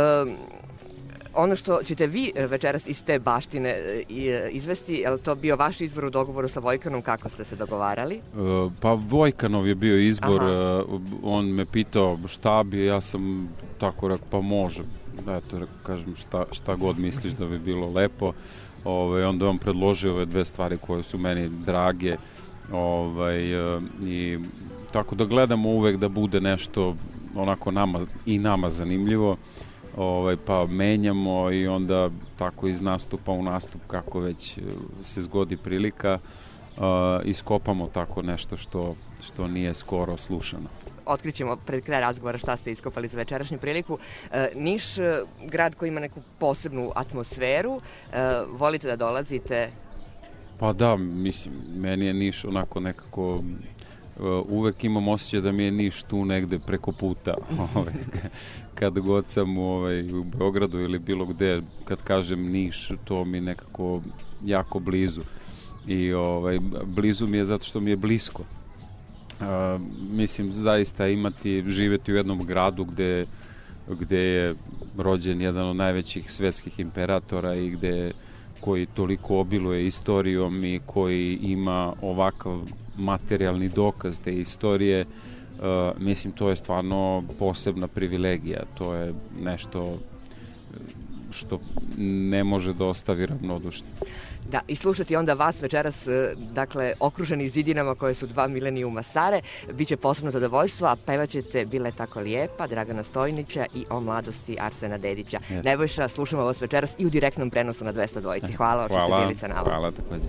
ono što ćete vi večeras iz te baštine izvesti, je li to bio vaš izbor u dogovoru sa Vojkanom, kako ste se dogovarali? E, pa Vojkanov je bio izbor. Aha. On me pitao šta bi, ja sam tako rekao pa može, eto, kažem šta, šta god misliš da bi bilo lepo. Ove, onda on predložio ove dve stvari koje su meni drage, ovaj, i tako da gledamo uvek da bude nešto onako nama, i nama zanimljivo, ovaj, pa menjamo i onda tako iz nastupa u nastup kako već se zgodi prilika uh, iskopamo tako nešto što, što nije skoro slušano. Otkrićemo pred kraj razgovora šta ste iskopali za večerašnju priliku. E, Niš, grad koji ima neku posebnu atmosferu, e, volite da dolazite? Pa da, mislim, meni je Niš onako nekako, uh, uvek imam osjećaj da mi je Niš tu negde preko puta. Ovaj, kad god sam ovaj, u Beogradu ili bilo gde, kad kažem Niš, to mi nekako jako blizu. I ovaj, blizu mi je zato što mi je blisko. Uh, mislim, zaista imati, živjeti u jednom gradu gde, gde je rođen jedan od najvećih svetskih imperatora i gde, koji toliko obiluje istorijom i koji ima ovakav materijalni dokaz te istorije, uh, mislim, to je stvarno posebna privilegija. To je nešto što ne može da ostavi ravnodušno. Da, i slušati onda vas večeras, dakle, okruženi zidinama koje su dva milenijuma stare, bit će posebno zadovoljstvo, a pevaćete Bile tako lijepa, Dragana Stojnića i O mladosti Arsena Dedića. Yes. Nebojša, slušamo vas večeras i u direktnom prenosu na dvesta dva. Hvala, što ste bili sa nama. Hvala, takođe.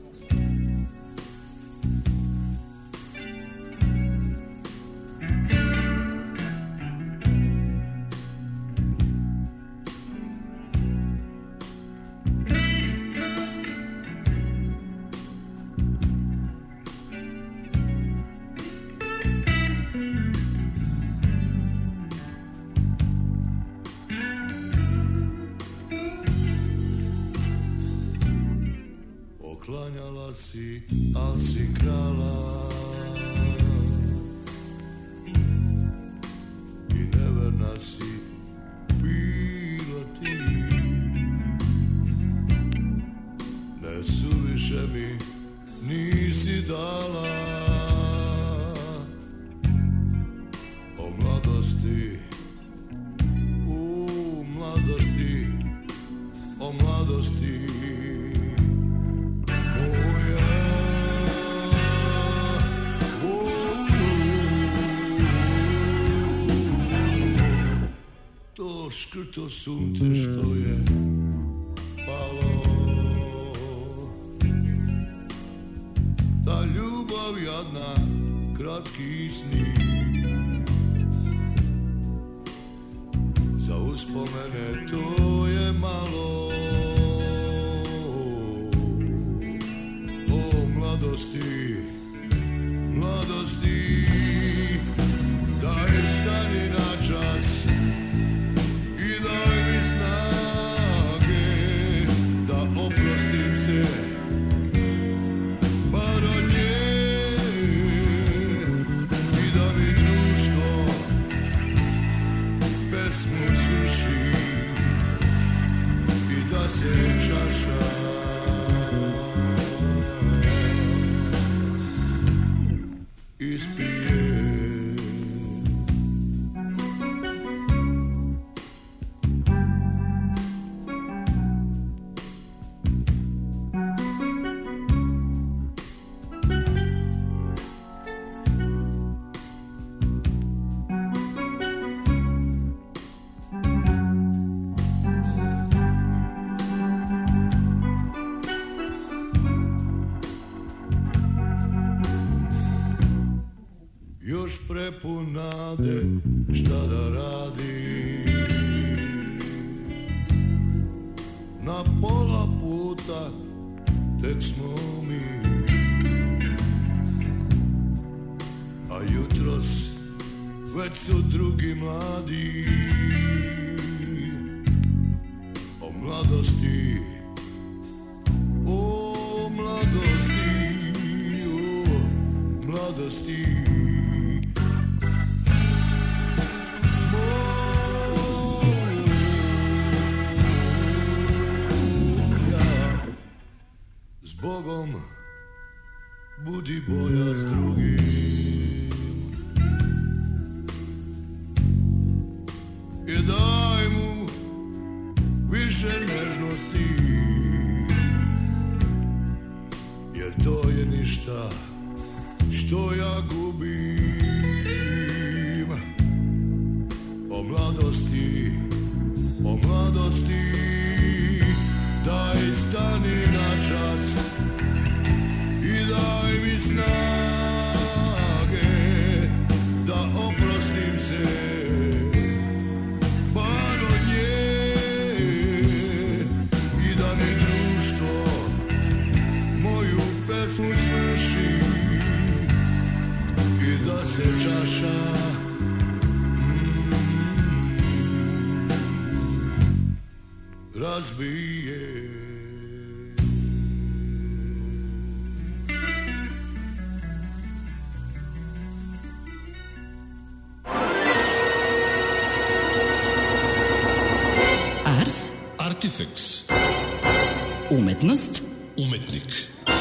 Klanjala si, al si krala i neverna si bila ti. Ne suviše mi nisi dala o mladosti, u mladosti, o mladosti. škrto sunce što je palo. Ta ljubav jadna, kratki sni, za uspomene to je malo. O mladosti, mladosti, daj stani na čas i daj mi snage da oprostim se bar od nje i da mi društvo pesmu svrši i da se čaša ispije. Još prepun nade, šta da radi, na pola puta tek smo mi, a jutros već su drugi mladi. O mladosti, o mladosti, o mladosti. Bogom, budi bolja s drugim i daj mu više nežnosti, jer to je ništa što ja gubim. O mladosti, o mladosti, daj stani na čas i daj mi snage da oprostim se bar od nje i da mi društvo moju pesmu svrši i da se čaša razbije. Ars. Artifex. Umetnost. Umetnik.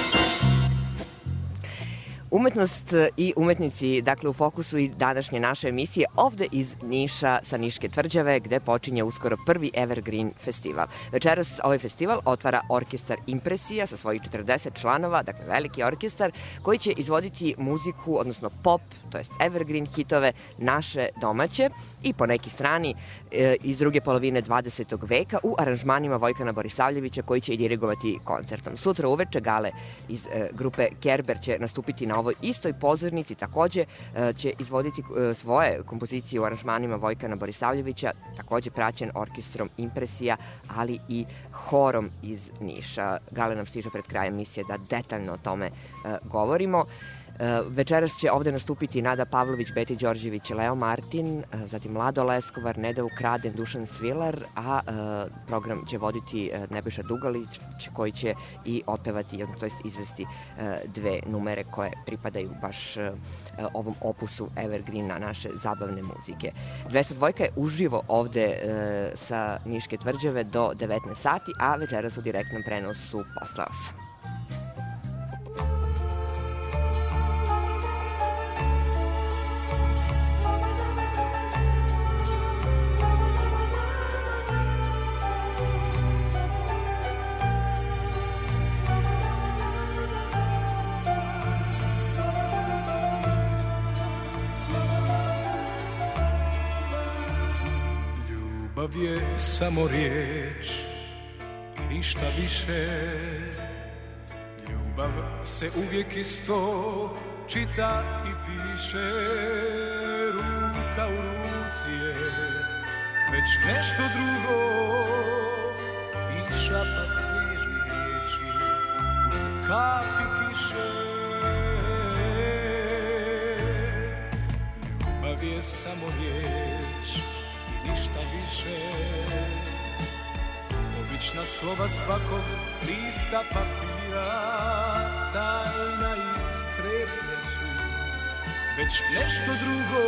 Umetnost i umetnici, dakle u fokusu i današnje naše emisije ovde iz Niša sa Niške tvrđave gde počinje uskoro prvi Evergreen festival. Večeras ovaj festival otvara orkestar Impresija sa svojih četrdeset članova, dakle veliki orkestar koji će izvoditi muziku, odnosno pop, to jest Evergreen hitove naše domaće i po neki strani e, iz druge polovine dvadesetog veka u aranžmanima Vojkana Borisavljevića koji će i dirigovati koncertom. Sutra uveče Gale iz e, grupe Kerber će nastupiti na ovoj istoj pozornici, takođe će izvoditi svoje kompozicije u aranžmanima Vojkana Borisavljevića, takođe praćen orkestrom Impresija, ali i horom iz Niša. Gale nam stiže pred krajem emisije da detaljno o tome govorimo. Večeras će ovde nastupiti Nada Pavlović, Beti Đorđević, Leo Martin, zatim Lado Leskovar, Neda Ukraden, Dušan Svilar, a program će voditi Nebojša Dugalić koji će i otpevati, to jest izvesti dve numere koje pripadaju baš ovom opusu Evergreena naše zabavne muzike. dvesta dva je uživo ovde sa Niške tvrđave do devetnaest sati, a večeras u direktnom prenosu posle osam. Ljubav je samo riječ i ništa više. Ljubav se uvijek isto čita i piše. Ruka u ruci je već nešto drugo i šapat nježnih riječi uz kapi kiše. Ljubav je samo riječ i ništa više. Obična slova svakog lista papira, tajna i strepnja su već nešto drugo.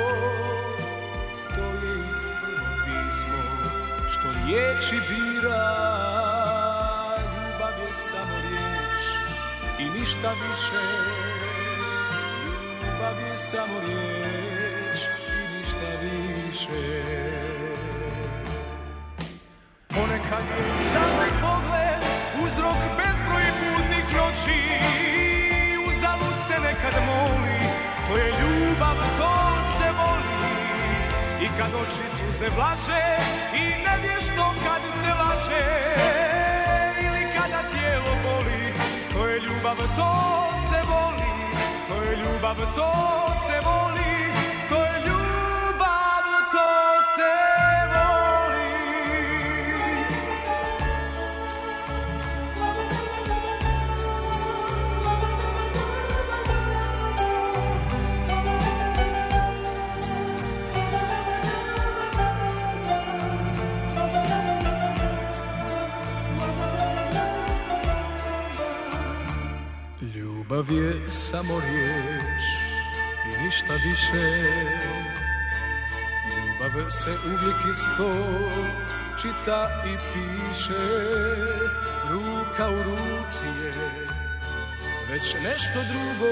To je i prvo pismo što riječi bira. Ljubav je samo riječ i ništa više. Ljubav je samo riječ i ništa više. Ponekad je samo pogled uzrok bezbroj budnih noći. Uzalud se nekad moli, to je ljubav, to se voli. I kad oči suze vlaže i nevješto kad se laže. Ili kada tijelo boli, to je ljubav, to se voli. To je ljubav, to se voli. To je ljubav, to se voli. Ljubav je samo riječ i ništa više. Ljubav se uvijek isto čita i piše. Ruka u ruci je već nešto drugo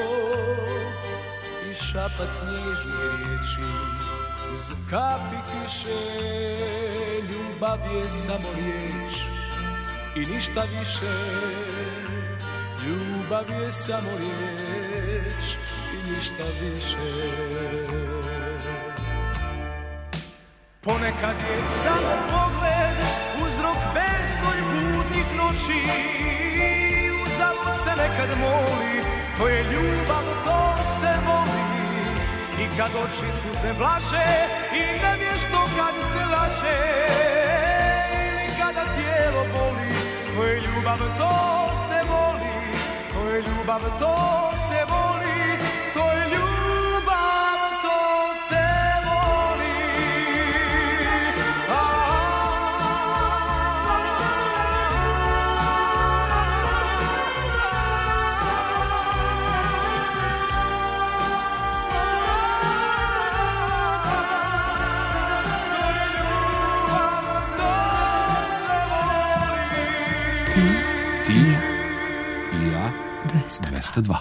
i šapat nježnih riječi uz kapi kiše. Ljubav je samo riječ i ništa više. Ljubav je samo riječ i ništa više. Ponekad je samo pogled uzrok bezbroj bludnih noći. Uzalud se nekad moli, to je ljubav, to se voli. I kad oči suze vlaže i nevješto kad se laže. Ili kada tijelo boli, to je ljubav, to se voli. To je ljubav, to se voli. To je ljubav, to se voli. Ti i ja dvesta dva.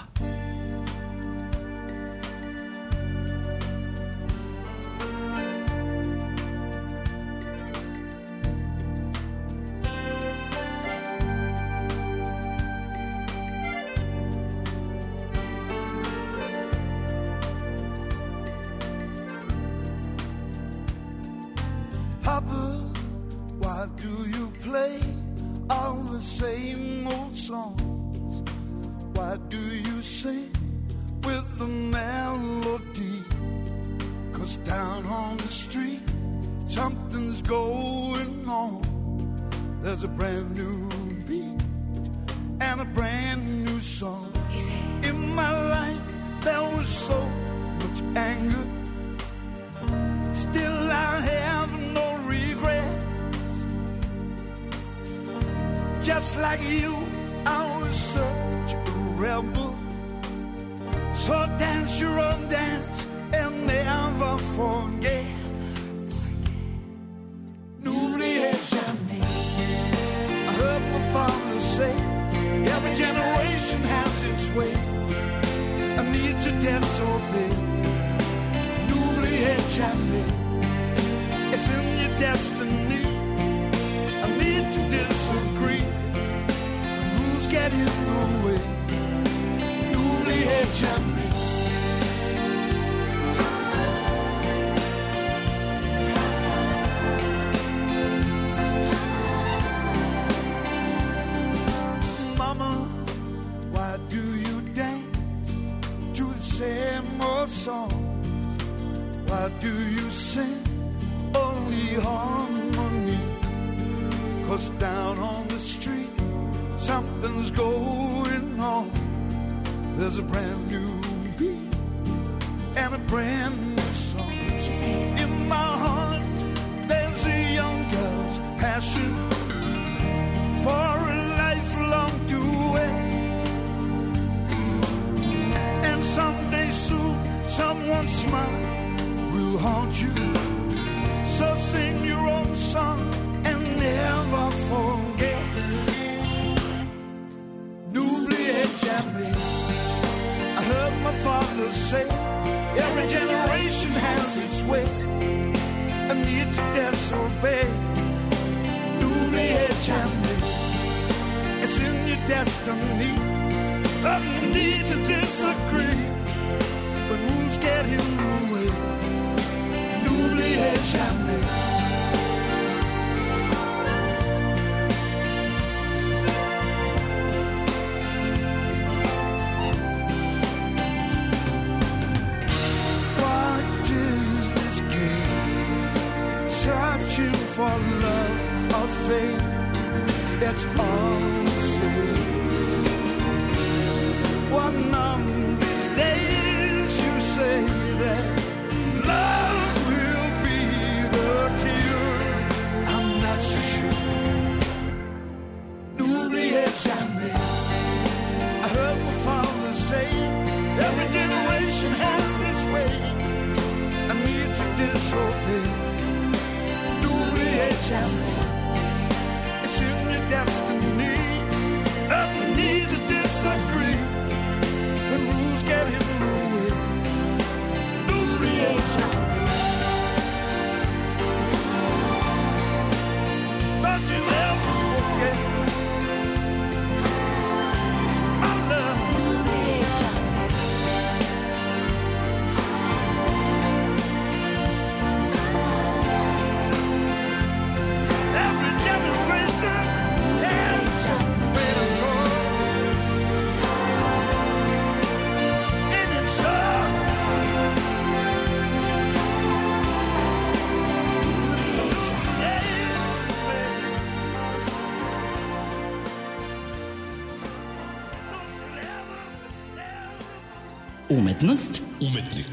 Papa, why do you play all the same old songs? Why do you sing with the melody? 'Cause down on the street something's going on. There's a brand new beat and a brand new song. In my life there was so much anger. Still I have no regrets. Just like you, I was such a rebel. So dance your own dance and never forget. N'oubliez jamais. I heard my father say, every generation has its way. I need to disobey. N'oubliez jamais. It's in your destiny. I need to disagree. Rules get in the way. N'oubliez jamais. do you sing only harmony? 'Cause down on the street something's going on. There's a brand new beat and a brand new song. She said, in my heart there's a young girl's passion for a lifelong duet. And someday soon someone's smile will haunt you. So sing your own song and never forget. N'oubliez jamais. I heard my father say, every generation has its way, a need to disobey. N'oubliez jamais. It's in your destiny, a need to disagree, but rules get in the way. N'oubliez jamais. Searching for love or fate, it's all the same. One of these days you say that love will be the cure. I'm not so sure. N'oubliez jamais. I heard my father say, every generation has its way, I need to disobey. It's in your destiny, a need to disagree, when rules get in the way. N'oubliez jamais. Don't you ever forget my love. N'oubliez jamais. Umetnost. Umetnik.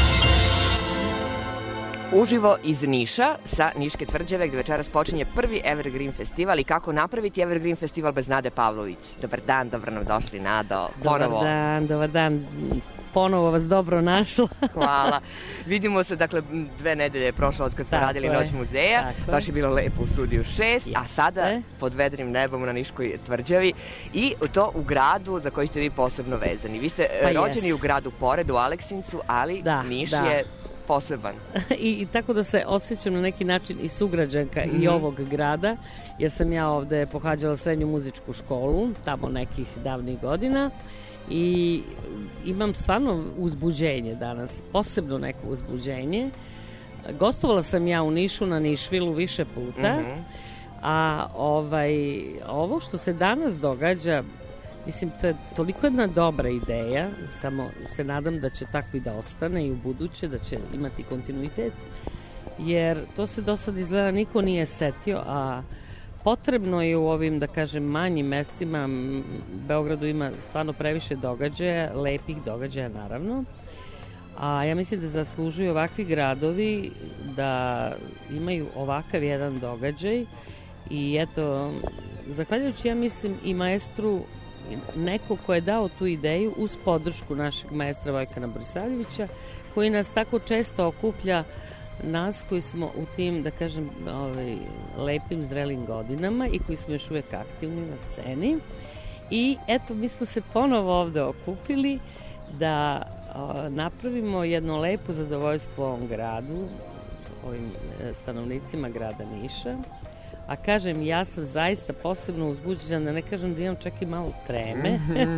Uživo iz Niša sa Niške tvrđave gde večeras počinje prvi Evergreen festival i kako napraviti Evergreen festival bez Nade Pavlović. Dobar dan, dobro nam došli, Nado. Ponovo. Dobar dan, dobar dan. Ponovo vas dobro našla. Hvala. Vidimo se, dakle, dve nedelje je prošlo od kad smo tako radili je. Noć muzeja. Tako Baš je bilo lepo u studiju šest, Jeste. a sada pod vedrim nebom na Niškoj tvrđavi i to u gradu za koji ste vi posebno vezani. Vi ste Pa rođeni jest. u gradu pored, u Aleksincu, ali Da, Niš da. je poseban. I, I tako da se osjećam na neki način i sugrađanka Mhm. i ovog grada, jer sam ja ovde pohađala srednju muzičku školu, tamo nekih davnih godina, i imam stvarno uzbuđenje danas, posebno neko uzbuđenje. Gostovala sam ja u Nišu na Nišvilu više puta, Mhm. a ovaj, ovo što se danas događa, mislim, to je toliko jedna dobra ideja, samo se nadam da će tako i da ostane i u buduće, da će imati kontinuitet, jer to se do sad izgleda niko nije setio, a potrebno je u ovim, da kažem, manjim mestima. M, Beogradu ima stvarno previše događaja, lepih događaja naravno, a ja mislim da zaslužuju ovakvi gradovi da imaju ovakav jedan događaj i eto, zahvaljujući, ja mislim, i maestru, neko ko je dao tu ideju uz podršku našeg maestra Vojkana Borisavljevića, koji nas tako često okuplja, nas koji smo u tim, da kažem, ovaj, lepim, zrelim godinama i koji smo još uvijek aktivni na sceni. I eto, mi smo se ponovo ovde okupili da o, napravimo jedno lepo zadovoljstvo ovom gradu, ovim e, stanovnicima grada Niša. A kažem, ja sam zaista posebno uzbuđena, da ne kažem da imam čak i malo treme,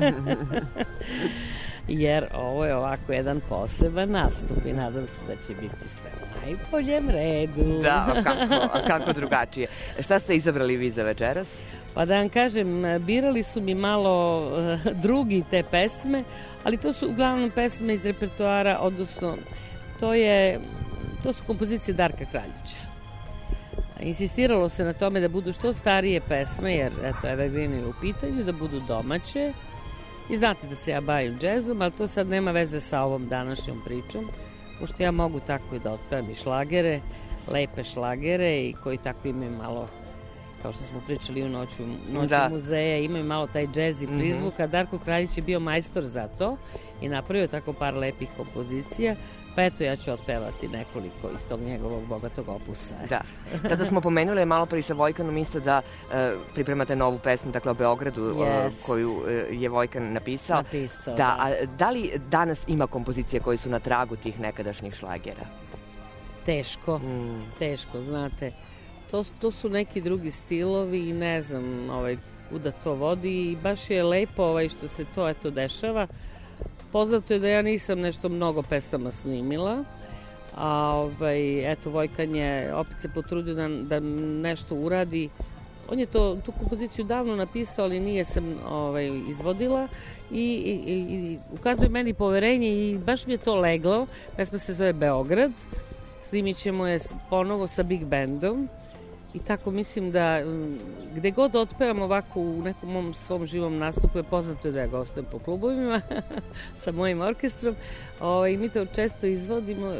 jer ovo je ovako jedan poseban nastup i nadam se da će biti sve u najboljem redu. Da, a kako, a kako drugačije. Šta ste izabrali vi za večeras? Pa da vam kažem, birali su mi malo uh, drugi te pesme, ali to su uglavnom pesme iz repertoara, odnosno to je, To su kompozicije Darka Kraljića. Insistiralo se na tome da budu što starije pesme, jer eto, Evergreen je u pitanju, da budu domaće. I znate da se ja bavim džezom, ali to sad nema veze sa ovom današnjom pričom, pošto ja mogu tako i da otpevam i šlagere, lepe šlagere i koji tako imaju malo, kao što smo pričali u noću, noću da. muzeja, imaju malo taj džez i prizvuk, a Darko Kraljić je bio majstor za to i napravio tako par lepih kompozicija. Pa eto, ja ću otpevati nekoliko iz tog njegovog bogatog opusa. Da. Tada smo pomenuli malo pre sa Vojkanom isto da e, pripremate novu pesmu, dakle o Beogradu, yes. e, koju e, je Vojkan napisao. Napisao, da. da. A da li danas ima kompozicije koje su na tragu tih nekadašnjih šlagera? Teško, mm. teško, znate. To, to su neki drugi stilovi i ne znam ovaj, kuda to vodi i baš je lepo ovaj, što se to eto dešava. Poznato je da ja nisam nešto mnogo pesama snimila, a ovaj, eto, Vojkan je opet se potrudio da, da nešto uradi. On je to, tu kompoziciju davno napisao, ali nije sam ovaj, izvodila i, i, i ukazuje meni poverenje i baš mi je to leglo. Pesma se zove Beograd, snimit ćemo je ponovo sa Big Bandom. I tako mislim da gde god otpevam ovako u nekom mom svom živom nastupu, je poznato da ja gostujem po klubovima sa mojim orkestrom i mi to često izvodimo.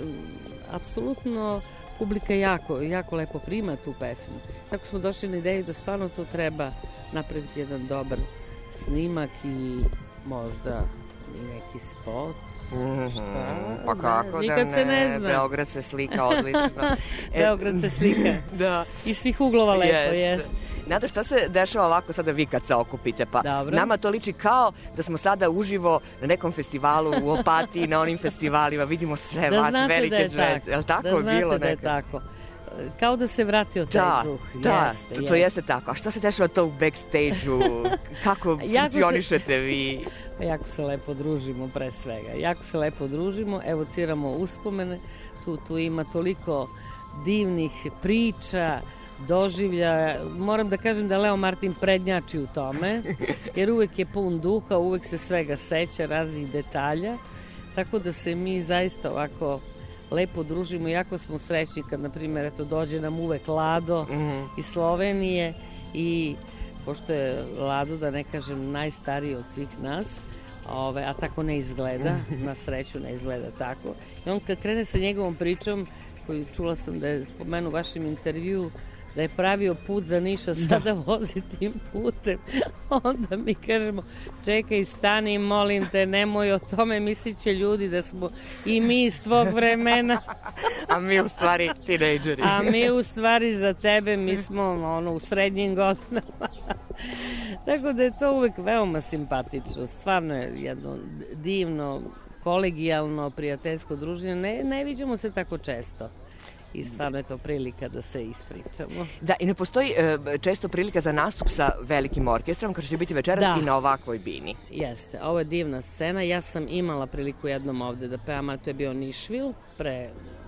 Apsolutno publika jako, jako lepo prima tu pesmu. Tako smo došli na ideju da stvarno to treba napraviti jedan dobar snimak i možda i neki spot. Mm-hmm. Šta? Pa kako ne, da ne, ne, ne zna. Beograd se slika odlično. Beograd se slika. Da. Iz svih uglova lepo, jest. jest. Znate šta se dešava ovako sada vi kad se okupite? Pa Dobro. Nama to liči kao da smo sada uživo na nekom festivalu u Opatiji, na onim festivalima, vidimo sve da vas, velike da zvezde. Je li tako da znate bilo da je tako. Kao da se vratio taj da, duh. Da, jeste, to, jeste. to jeste tako. A što se dešava to u backstage-u? Kako funkcionišete se... vi? Jako se lepo družimo pre svega. Jako se lepo družimo, evociramo uspomene. Tu, tu ima toliko divnih priča, doživlja. Moram da kažem da Leo Martin prednjači u tome, jer uvek je pun duha, uvek se svega seća, raznih detalja. Tako da se mi zaista ovako lepo družimo, jako smo srećni kad, na primjer, eto, dođe nam uvek Lado mm-hmm. iz Slovenije i pošto je Lado, da ne kažem, najstariji od svih nas, ove, a tako ne izgleda, na sreću ne izgleda tako. I on kad krene sa njegovom pričom, koju čula sam da je spomenu u vašem intervju, da je pravio put za Niš, a sada da. vozi tim putem, onda mi kažemo, čekaj, stani, molim te, nemoj o tome, mislit će ljudi da smo i mi iz tvog vremena. A mi u stvari tinejdžeri. A mi u stvari za tebe, mi smo ono, u srednjim godinama. Tako da je to uvek veoma simpatično, stvarno je jedno divno, kolegijalno, prijateljsko druženje, ne, ne viđamo se tako često. I stvarno je to prilika da se ispričamo. Da, i ne postoji e, često prilika za nastup sa velikim orkestrom, kao što će biti večeras da. i na ovakvoj bini. Jeste, ovo je divna scena. Ja sam imala priliku jednom ovde da pevam, a to je bio Nišvil pre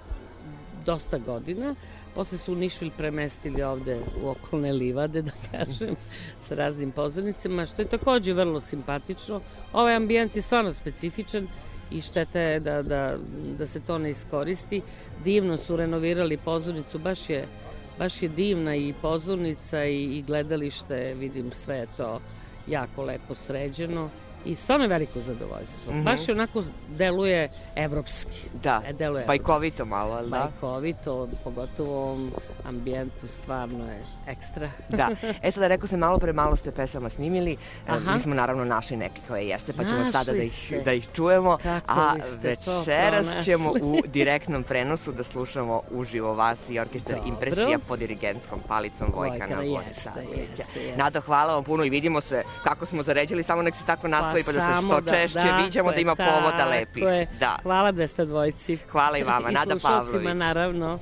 dosta godina. Posle su Nišvil premestili ovde u okolne livade, da kažem, sa raznim pozornicama, što je takođe vrlo simpatično. Ovaj ambijent je stvarno specifičan i šteta je da, da, da se to ne iskoristi. Divno su renovirali pozornicu, baš je, baš je divna i pozornica i, i gledalište, vidim sve je to jako lepo sređeno i stvarno je veliko zadovoljstvo. Mm-hmm. Baš je onako deluje evropski. Da, e, deluje bajkovito malo, ali da? Bajkovito, pogotovo u ovom ambijentu, stvarno je ekstra. Da, e sada rekao sam malo pre, malo ste pesama snimili, Aha. mi smo naravno našli neke koje jeste, pa ćemo našli sada da ih, da ih čujemo, Kako a večeras ćemo u direktnom prenosu da slušamo uživo vas i orkestar Dobro. Impresija pod dirigentskom palicom Vojkana Vojsavljevića. Nado, hvala vam puno i vidimo se kako smo zaređali, samo nek se tako nastavi pa, pa da se što češće da, viđamo da ima povoda lepih. Da. Hvala da ste dvojci. Hvala i vama, Nada Pavlović. I slušalcima, naravno.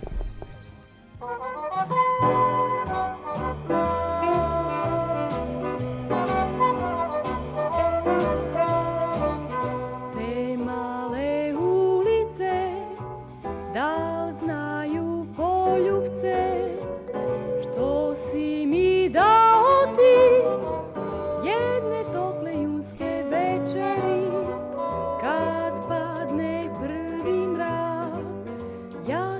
Te male ulice, da znaju poljubce, što si mi dao ti, jedne tople junske večeri, kad padne prvi mrak, ja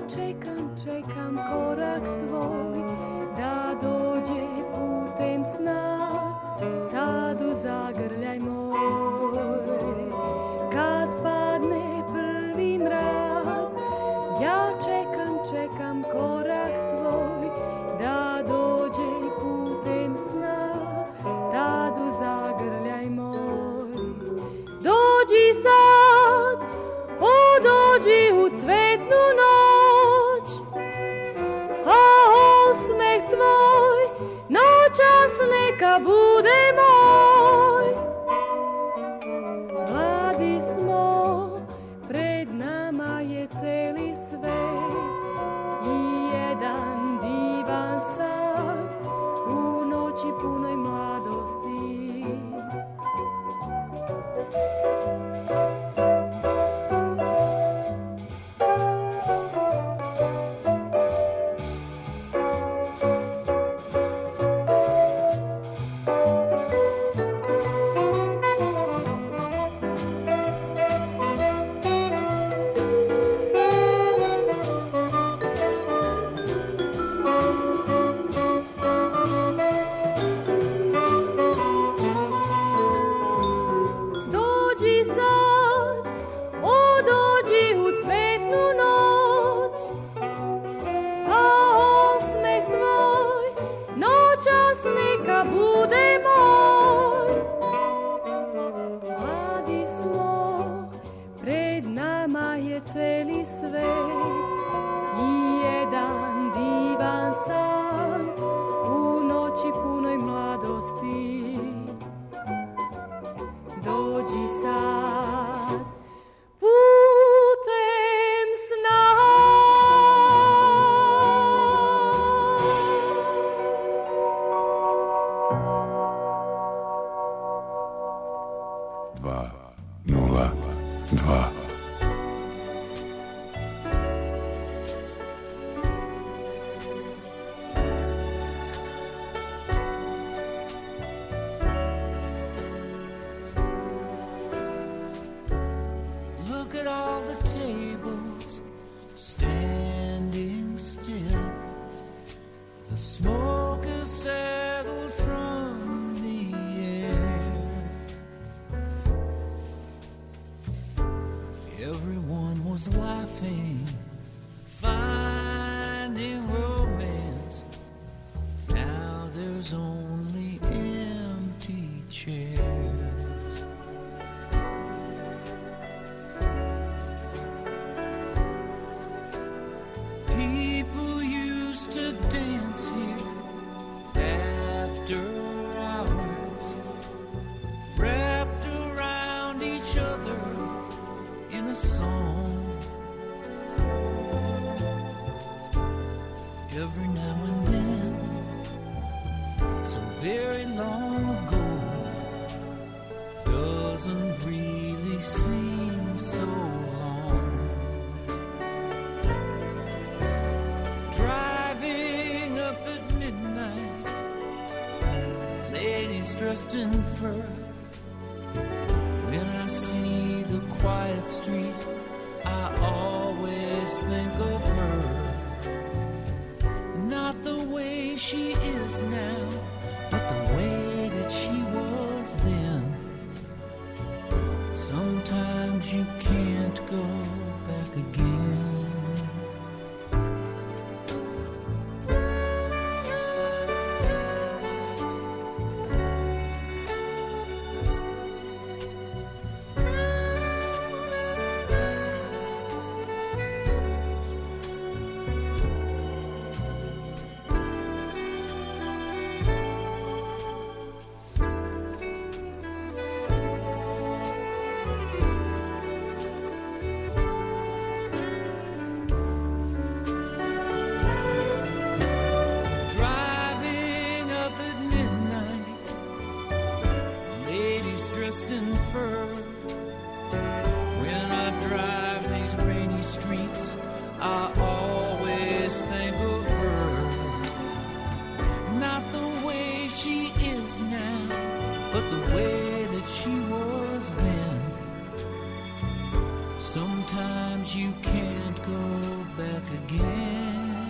dva. Look at all the tables standing still. The smoke has settled from the air. Everyone was laughing, finding romance. Now there's only empty chairs. People used to dance here after hours, wrapped around each other in a song. Every now and then, so very long ago, doesn't really seem so long. Driving up at midnight, ladies dressed in fur. When I see the quiet street, I always think of her. Not the way she is now, but the way that she was then. Sometimes you can't go back again. Driving up at midnight, ladies dressed in fur. When I drive these rainy streets, I always think of her. Not the way she is now, but the way that she was then. Sometimes you can't go back again.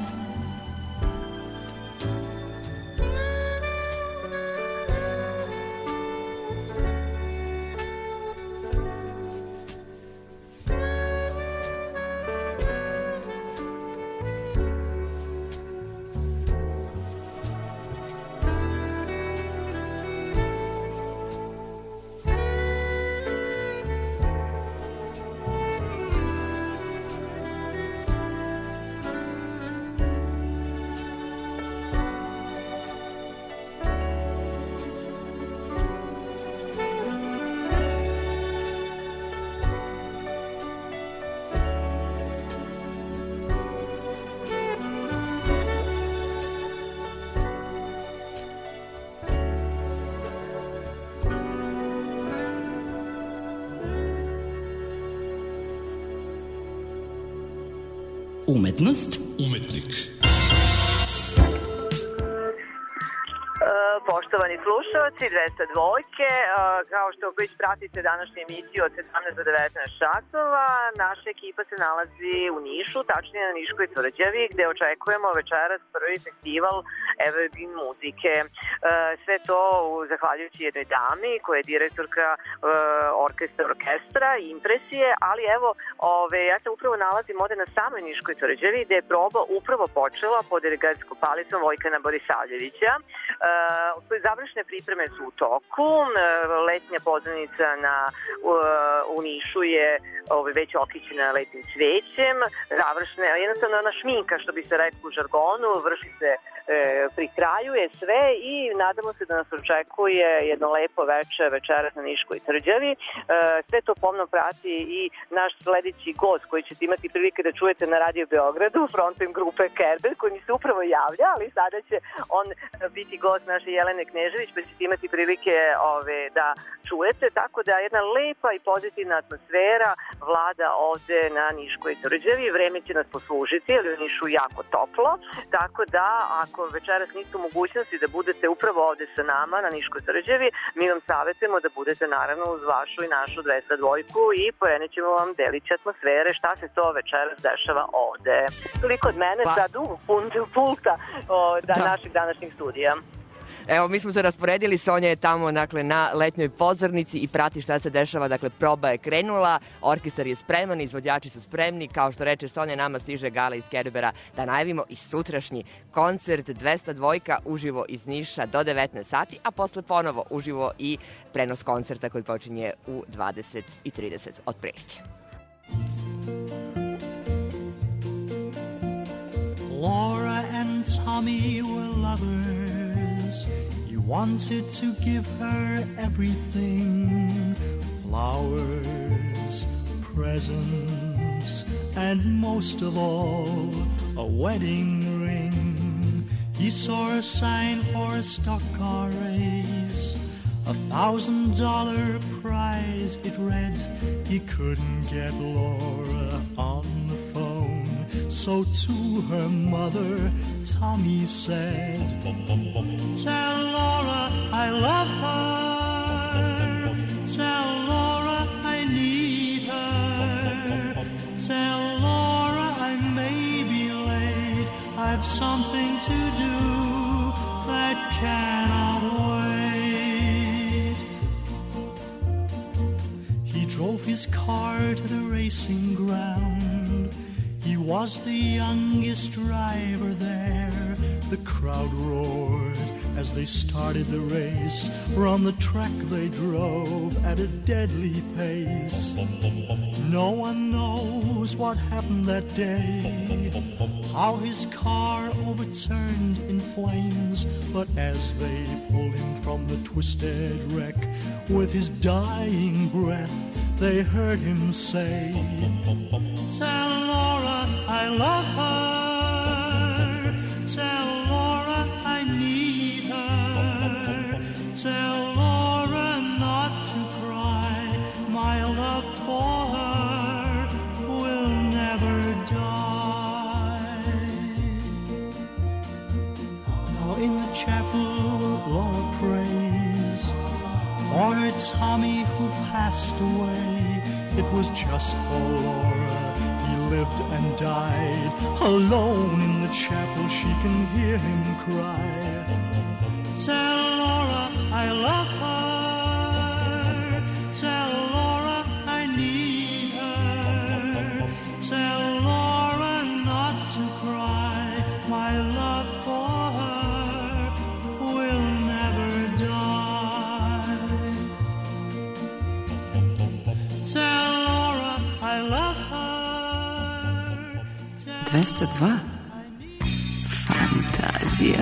Umetnost. Umetnik. Poštovani slušalci, dvesta dvojke, kao što već pratite današnju emisiju od sedamnaest do devetnaest časova, naša ekipa se nalazi u Nišu, tačnije na Niškoj tvrđavi, gde očekujemo večeras prvi festival Evergreen muzike. Sve to zahvaljujući jednoj dami koja je direktorka orkestra orkestra, Impresije, ali evo, ove, ja se upravo nalazim ovde na samoj Niškoj tvrđavi, gde je proba upravo počela pod dirigentskom palicom Vojkana Borisavljevića. Uh, završne pripreme su u toku, uh, letnja pozornica na, uh, u Nišu je uh, već okićena letnim cvećem, završne, jednostavno ona šminka, što bi se reklo u žargonu, vrši se pri kraju je sve i nadamo se da nas očekuje jedno lepo veče večeras na Niškoj tvrđavi. E, sve to pomno prati i naš sledeći gost koji ćete imati prilike da čujete na Radio Beogradu, frontman grupe Kerber, koji mi se upravo javlja, ali sada će on biti gost naše Jelene Knežević, pa ćete imati prilike ove, da čujete, tako da jedna lepa i pozitivna atmosfera vlada ovde na Niškoj tvrđavi. Vreme će nas poslužiti, ali u Nišu jako toplo, tako da ako večeras niste u mogućnosti da budete upravo ovde sa nama na Niškoj tvrđavi, mi vam savjetujemo da budete naravno uz vašu i našu dvesta dvojku i porenećemo vam delić atmosfere šta se to večeras dešava ovde. Toliko od mene, pa. Sad u pulta o, da, da. našeg današnjeg studija. Evo, mi smo se rasporedili, Sonja je tamo dakle, na letnjoj pozornici i prati šta se dešava, dakle proba je krenula, orkestar je spreman, izvođači su spremni, kao što reče Sonja, nama stiže Gala iz Kerbera da najavimo i sutrašnji koncert dvesta dvojka uživo iz Niša do devetnaest sati, a posle ponovo uživo i prenos koncerta koji počinje u dvadeset i trideset otprilike. Laura and Tommy were lovers. He wanted to give her everything. Flowers, presents, and most of all, a wedding ring. He saw a sign for a stock car race. A thousand dollar prize, it read. He couldn't get Laura on the phone. So to her mother, Tommy said, tell Laura I love her. Tell Laura I need her. Tell Laura I may be late. I've something to do that cannot wait. He drove his car to the racing ground. He was the youngest driver there. The crowd roared as they started the race. From the track they drove at a deadly pace. No one knows what happened that day, how his car overturned in flames. But as they pulled him from the twisted wreck, with his dying breath, they heard him say, tell Laura I love her. Tell Laura I need her. Tell Laura not to cry. My love for her will never die. Now in the chapel Laura prays for her Tommy who passed away. It was just for Laura he lived and died. Alone in the chapel she can hear him cry, tell Laura I love her. Tell Laura I need her. Tell Laura not to cry. My love for her will never die. Tell Laura I love her. двеста два. Фантазия.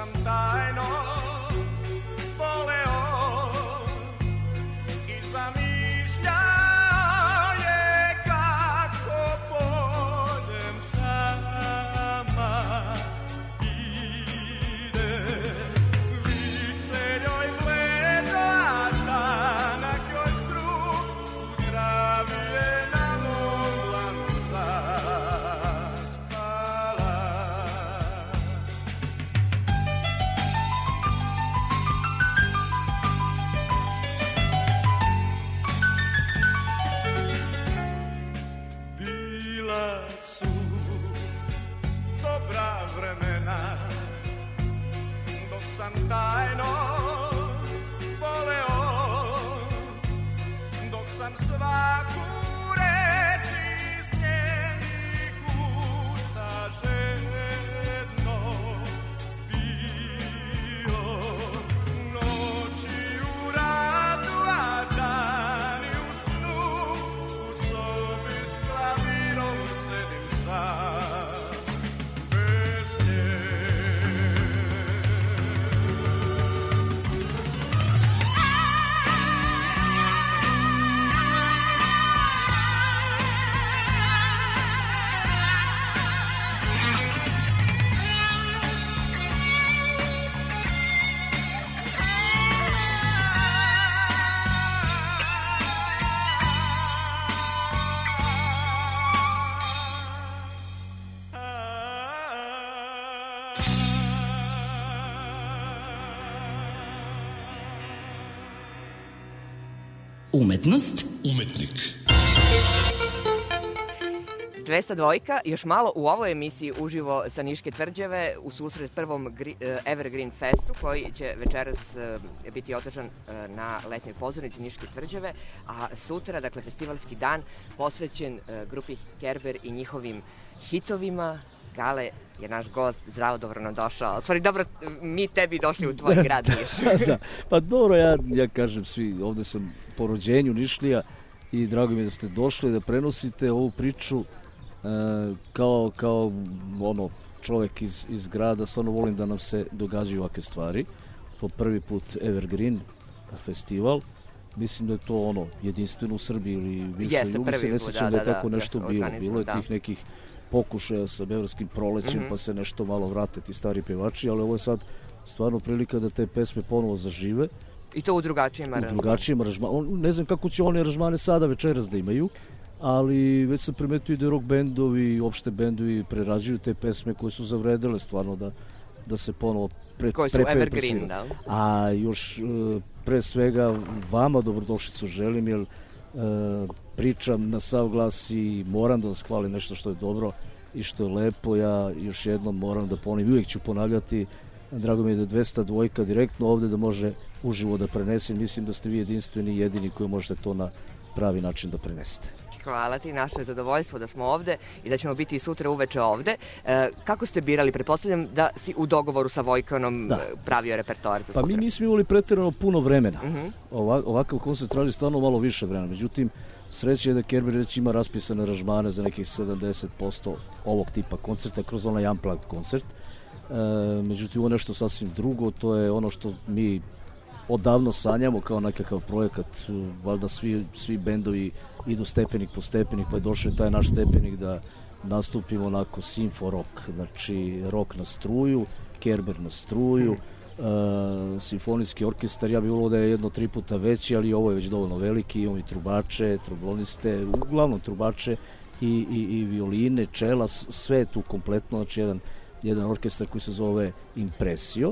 sam tajno voleo i zamišljao je kako pođem sama ide lice joj bledo, a tanak joj struk u travi je na mom dlanu zaspala. Bila su dobra vremena dok sam tajno voleo, dok sam svaku reč iz njenih usta žedno pio. Noći u radu, a dani u snu, u sobi s klavirom sedim sam bez nje. Umetnost, Umetnik. dvesta dvojka, još malo u ovoj emisiji uživo sa Niške tvrđave u susret prvom gri, uh, Evergreen Festu koji će večeras uh, biti održan uh, na letnjoj pozornici Niške tvrđave, a sutra, dakle, festivalski dan posvećen uh, grupi Kerber i njihovim hitovima. Gale je naš gost, zdravo, dobro nam došao. Stvari, dobro, mi tebi došli u tvoj grad Niš. Da, pa dobro, ja, ja kažem svi, ovde sam po rođenju Nišlija i drago mi je da ste došli, da prenosite ovu priču e, kao, kao ono, čovek iz, iz grada, stvarno volim da nam se događaju ovakve stvari. Po prvi put Evergreen festival, mislim da je to ono jedinstveno u Srbiji ili više jugu, se ne sjećam da, da, da je tako da, nešto bilo. Bilo je tih da. nekih pokušaja sa Beogradskim prolećem, mm-hmm. pa se nešto malo vrate ti stari pevači, ali ovo je sad stvarno prilika da te pesme ponovo zažive. I to u drugačijim aranžmanima. U drugačijim aranžmanima. Ne znam kako će one aranžmane sada večeras da imaju, ali već sam primetio da rock bendovi i opšte bendovi prerađuju te pesme koje su zavredele stvarno da, da se ponovo pre, koje su pre, Evergreen, da. A još pre svega vama dobrodošlicu želim, jer Uh, pričam na sav glas i moram da vas hvalim nešto što je dobro i što je lepo. Ja još jednom moram da ponovim, uvijek ću ponavljati, drago mi je da dvesta dvojka direktno ovde da može uživo da prenese. Mislim da ste vi jedinstveni i jedini koji možete to na pravi način da prenesete. Hvala ti, naše je zadovoljstvo da smo ovde i da ćemo biti i sutra uveče ovde. E, kako ste birali? Pretpostavljam da si u dogovoru sa Vojkanom da. pravio repertoar za sutra. Pa mi nismo imali pretjerano puno vremena. Uh-huh. Ova, ovakav koncert traži stvarno malo više vremena. Međutim, sreće je da Kerber već ima raspisane aranžmane za nekih sedamdeset posto ovog tipa koncerta kroz onaj unplugged koncert. E, međutim, ovo je nešto sasvim drugo. To je ono što mi odavno sanjamo kao nekakav projekat. Valjda svi, svi bendovi idu stepenik po stepenik, pa je došao taj naš stepenik da nastupimo onako simfo rock, znači rock na struju, Kerber na struju, mm. uh, simfonijski orkestar, ja bih volio da je jedno tri puta veći, ali ovo je već dovoljno veliki, imamo i trubače, tromboniste, uglavnom trubače i, i, i violine, čela, sve je tu kompletno, znači jedan, jedan orkestar koji se zove Impresio.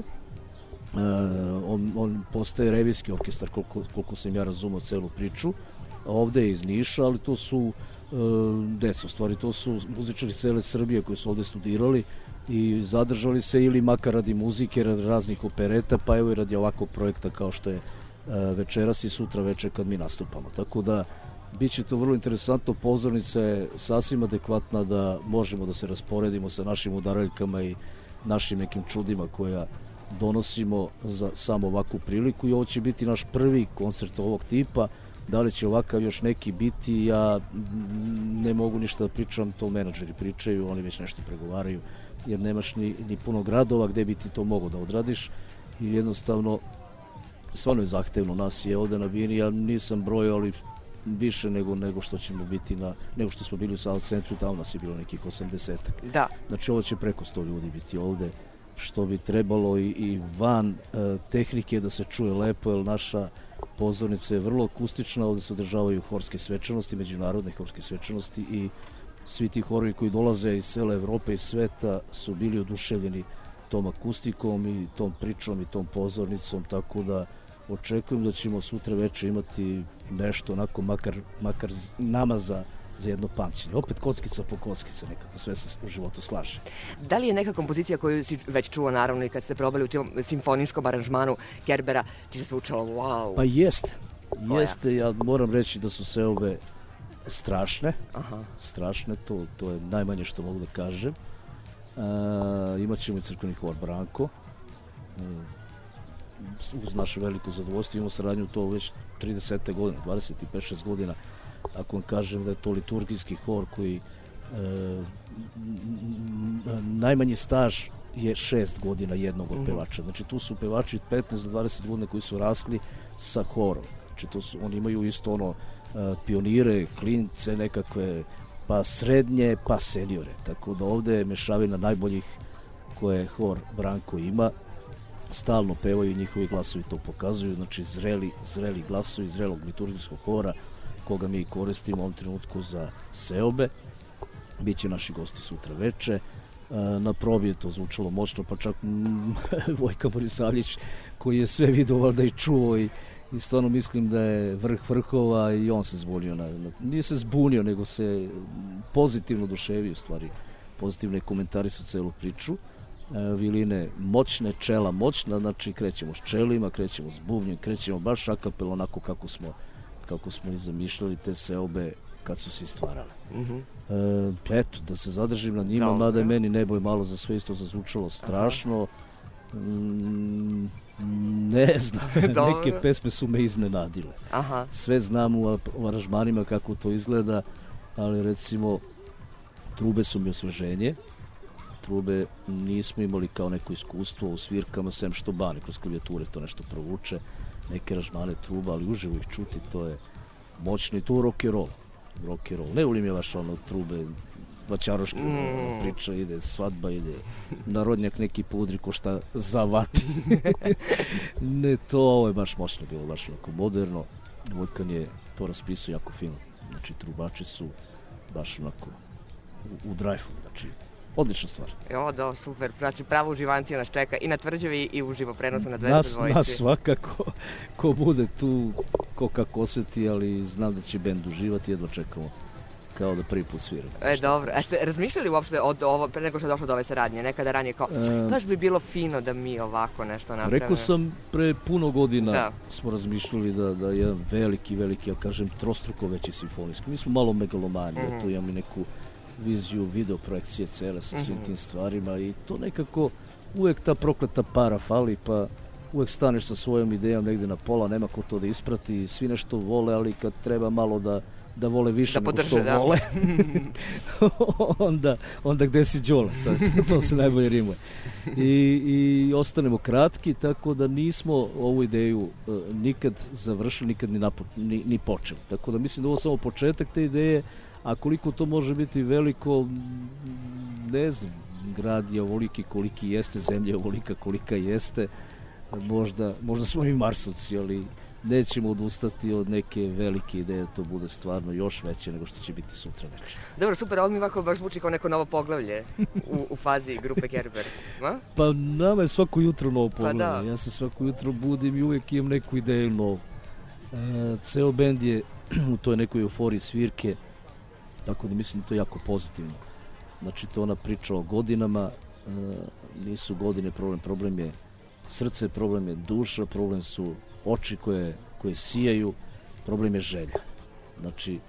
Uh, on, on postaje revijski orkestar, koliko, koliko sam ja razumio celu priču. Ovde je iz Niša, ali to su uh, deca, u stvari to su muzičari cele Srbije koji su ovde studirali i zadržali se ili makar radi muzike, radi raznih opereta, pa evo i radi ovakvog projekta kao što je uh, večeras i sutra večer kad mi nastupamo. Tako da bit će to vrlo interesantno, pozornica je sasvim adekvatna da možemo da se rasporedimo sa našim udaraljkama i našim nekim čudima koja donosimo za samo ovakvu priliku i ovo će biti naš prvi koncert ovog tipa. Da li će ovakav još neki biti, ja ne mogu ništa da pričam, to menadžeri pričaju, oni već nešto pregovaraju, jer nemaš ni, ni puno gradova gde bi ti to mogo da odradiš i jednostavno stvarno je zahtevno. Nas je ovde na bini, ja nisam brojao, ali više nego, nego što ćemo biti na, nego što smo bili u South Centru, tamo nas je bilo nekih osamdeset. Da. Znači ovo će preko sto ljudi biti ovde, što bi trebalo i, i van e, tehnike da se čuje lepo, jer naša pozornica je vrlo akustična, ovde se održavaju horske svečanosti, međunarodne horske svečanosti i svi ti horovi koji dolaze iz cele Evrope i sveta su bili oduševljeni tom akustikom i tom pričom i tom pozornicom, tako da očekujem da ćemo sutra veče imati nešto onako makar, makar nama za, za jedno pamćenje. Opet kockica po kockica, nekako sve se u životu slaže. Da li je neka kompozicija koju si već čuo, naravno, i kad ste probali u tom simfonijskom aranžmanu Kerbera, ti se zvučalo wow? Pa jeste. Jeste, ja moram reći da su seobe strašne. Aha. Strašne, to, to je najmanje što mogu da kažem. E, imat ćemo i crkveni hor Branko. E, uz naše veliko zadovoljstvo imamo saradnju to već trideset godine, dvadeset pet šest godina. Ako vam kažem da je to liturgijski hor koji e, najmanji staž je šest godina jednog od pevača. Znači tu su pevači petnaest do dvadeset godina koji su rasli sa horom. Znači to su, oni imaju isto ono e, pionire, klince nekakve, pa srednje, pa seniore. Tako da ovde je mešavina najboljih koje hor Branko ima. Stalno pevaju, njihovi glasovi to pokazuju, znači zreli, zreli glasovi zrelog liturgijskog hora koga mi koristimo u ovom trenutku za seobe. Biće naši gosti sutra veče. Na probi je to zvučalo moćno, pa čak mm, Vojka Borisavljević koji je sve vidio valjda i čuo i, i stvarno mislim da je vrh vrhova i on se zbunio. Na, na, nije se zbunio, nego se pozitivno oduševio, u stvari pozitivne komentari su celu priču. Viline moćne, čela moćna, znači krećemo s čelima, krećemo s bubnjem, krećemo baš akapel onako kako smo, kako smo i zamišljali te seobe kad su se stvarale. Mm-hmm. E, eto, da se zadržim na njima, Dobre. mada je meni nebo je malo za sve isto zazvučalo strašno. Mm, ne znam, neke pesme su me iznenadile. Aha. Sve znam u, u aranžmanima kako to izgleda, ali recimo trube su mi osveženje. Trube nismo imali kao neko iskustvo u svirkama, sem što bane kroz klavijature to nešto provuče, neke aranžmane truba, ali uživo ih čuti, to je moćno i to u rock and roll. Rock and roll. Ne volim je vaš ono trube, vaćaroške mm. priča, ide svadba, ide narodnjak neki pudri ko šta zavati. Ne, to ovo je baš moćno bilo, baš onako moderno. Vojkan je to raspisao jako fino. Znači, trubači su baš onako u, u drajfu, znači odlična stvar. Jo, da, super. Znači, pravo uživancija nas čeka i na Tvrđavi i uživo prenosu na dvesta dvojici. Nas, nas svakako, ko bude tu, ko kako osjeti, ali znam da će bend uživati, jedva čekamo kao da prvi put sviramo. E, dobro. A ste razmišljali uopšte od ovo, pre nego što je došlo do ove saradnje, nekada ranije kao, e, baš bi bilo fino da mi ovako nešto napravimo? Rekao sam, pre puno godina da. smo razmišljali da, da jedan veliki, veliki, ja kažem, trostruko veći simfonijski. Mi smo malo megalomani, mm-hmm. ja tu imam i neku viziju videoprojekcije cele sa svim mm-hmm. tim stvarima i to nekako uvek ta prokleta para fali, pa uvek staneš sa svojom idejom negde na pola, nema ko to da isprati, svi nešto vole, ali kad treba malo da, da vole više da nego podrže, što da. vole, onda, onda gde si đole, to, to se najbolje rimuje. I, i ostanemo kratki, tako da nismo ovu ideju uh, nikad završili, nikad ni, napo, ni, ni počeli. Tako da mislim da ovo samo početak te ideje, a koliko to može biti veliko, ne znam, grad je ovoliki koliki jeste, zemlja je ovolika kolika jeste, možda, možda smo i Marsovci, ali nećemo odustati od neke velike ideje, to bude stvarno još veće nego što će biti sutra večer. Dobro, super, ovo mi ovako baš zvuči kao neko novo poglavlje u, u fazi grupe Kerber. Ma? Pa nama je svako jutro novo poglavlje, pa da. Ja se svako jutro budim i uvijek imam neku ideju novu. E, ceo bend je u toj nekoj euforiji svirke, tako da mislim da to je jako pozitivno. Znači to ona priča o godinama, e, nisu godine problem, problem je srce, problem je duša, problem su oči koje, koje sijaju, problem je želja. Znači,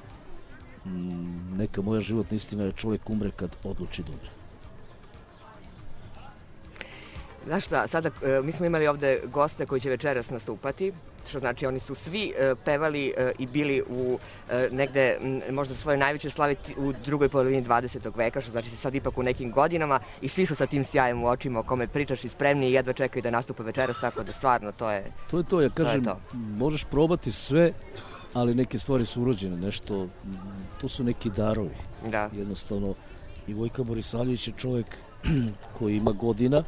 m, neka moja životna istina je čovjek umre kad odluči da umre. Znaš šta, sada e, mi smo imali ovde goste koji će večeras nastupati, što znači oni su svi e, pevali e, i bili u e, negde m, možda svoje najveće slavi u drugoj polovini dvadesetog veka, što znači sad ipak u nekim godinama i svi su sa tim sjajem u očima o kome pričaš i spremni i jedva čekaju da nastupe večeras, tako da stvarno to je to. Je to, ja kažem, to to. Možeš probati sve, ali neke stvari su urođene, nešto, to su neki darovi. Da. Jednostavno, i Vojka Borisavljević je čovjek koji ima godina,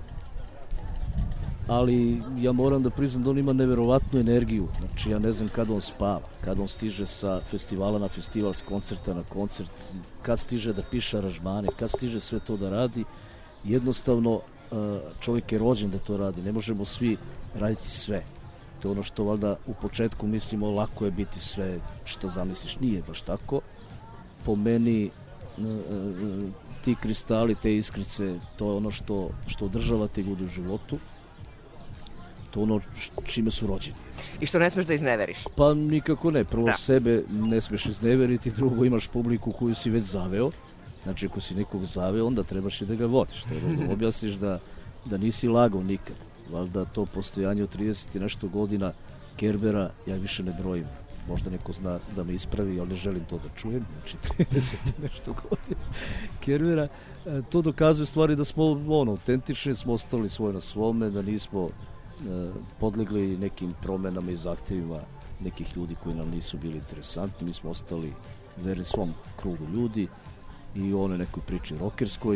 ali ja moram da priznam da on ima neverovatnu energiju. Znači, ja ne znam kada on spava, kada on stiže sa festivala na festival, s koncerta na koncert, kad stiže da piše aranžmane, kad stiže sve to da radi. Jednostavno, čovjek je rođen da to radi, ne možemo svi raditi sve. To je ono što valjda u početku mislimo, lako je biti sve što zamisliš, nije baš tako. Po meni ti kristali, te iskrice, to je ono što, što održava te ljude u životu. To je ono čime su rođeni. I što ne smeš da izneveriš? Pa nikako ne. Prvo da. Sebe ne smeš izneveriti, drugo imaš publiku koju si već zaveo. Znači ako si nekog zaveo, onda trebaš i da ga vodiš. Trebaš da objasniš da, da nisi lagao nikad. Valjda to postojanje od trideset i nešto godina Kerbera, ja više ne brojim. Možda neko zna da me ispravi, ali ne želim to da čujem. Znači trideset i nešto godina Kerbera. To dokazuje stvari da smo ono, autentični, smo ostali svoje na svome, da nismo podlegli nekim promenama i zahtjevima nekih ljudi koji nam nisu bili interesantni. Mi smo ostali verni svom krugu ljudi i o onoj nekoj priči rokerskoj.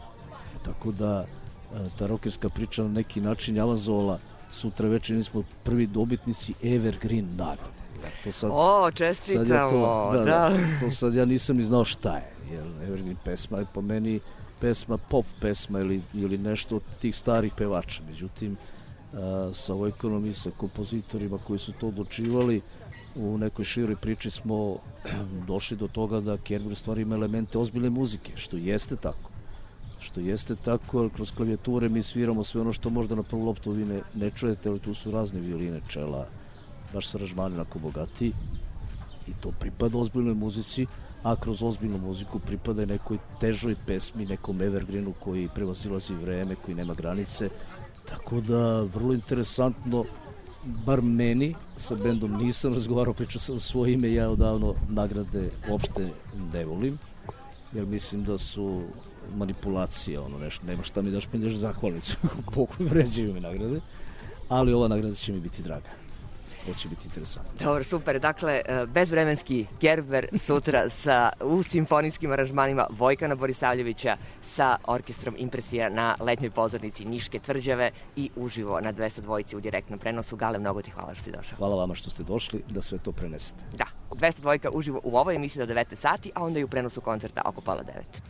Tako da ta rokerska priča na neki način je avanzovala. Sutra večer mi smo prvi dobitnici Evergreen nagrade. To sad, o, čestitamo, sad to, da, da. da. To sad ja nisam ni znao šta je. Jer Evergreen pesma je po meni pesma, pop pesma ili, ili nešto od tih starih pevača. Međutim, Uh, sa Vojkonom i sa kompozitorima koji su to odlučivali u nekoj široj priči smo došli do toga da Kerber stvari ima elemente ozbiljne muzike, što jeste tako što jeste tako, ali kroz klavijature mi sviramo sve ono što možda na prvu loptu vi ne, ne čujete, ali tu su razne violine, čela, baš su aranžmani onako bogati i to pripada ozbiljnoj muzici, a kroz ozbiljnu muziku pripada i nekoj težoj pesmi, nekom evergreenu koji prevazilazi vreme, koji nema granice. Tako da, vrlo interesantno, bar meni, sa bendom nisam razgovarao, pričao sam o svoje ime, ja odavno nagrade uopšte ne volim, jer mislim da su manipulacije, ono nešto, nema šta mi daš, mi daš zahvalnicu, koliko vređaju mi nagrade, ali ova nagrada će mi biti draga. To će biti interesantno. Dobro, super. Dakle, bezvremenski Kerber sutra sa, u simfonijskim aranžmanima Vojkana Borisavljevića sa orkestrom Impresija na letnjoj pozornici Niške tvrđave i uživo na dvesta dvojici u direktnom prenosu. Gale, mnogo ti hvala što si došao. Hvala vama što ste došli da sve to prenesete. Da, dvesta dvojka uživo u ovoj emisiji do devetnaest sati, a onda i u prenosu koncerta oko pola devet.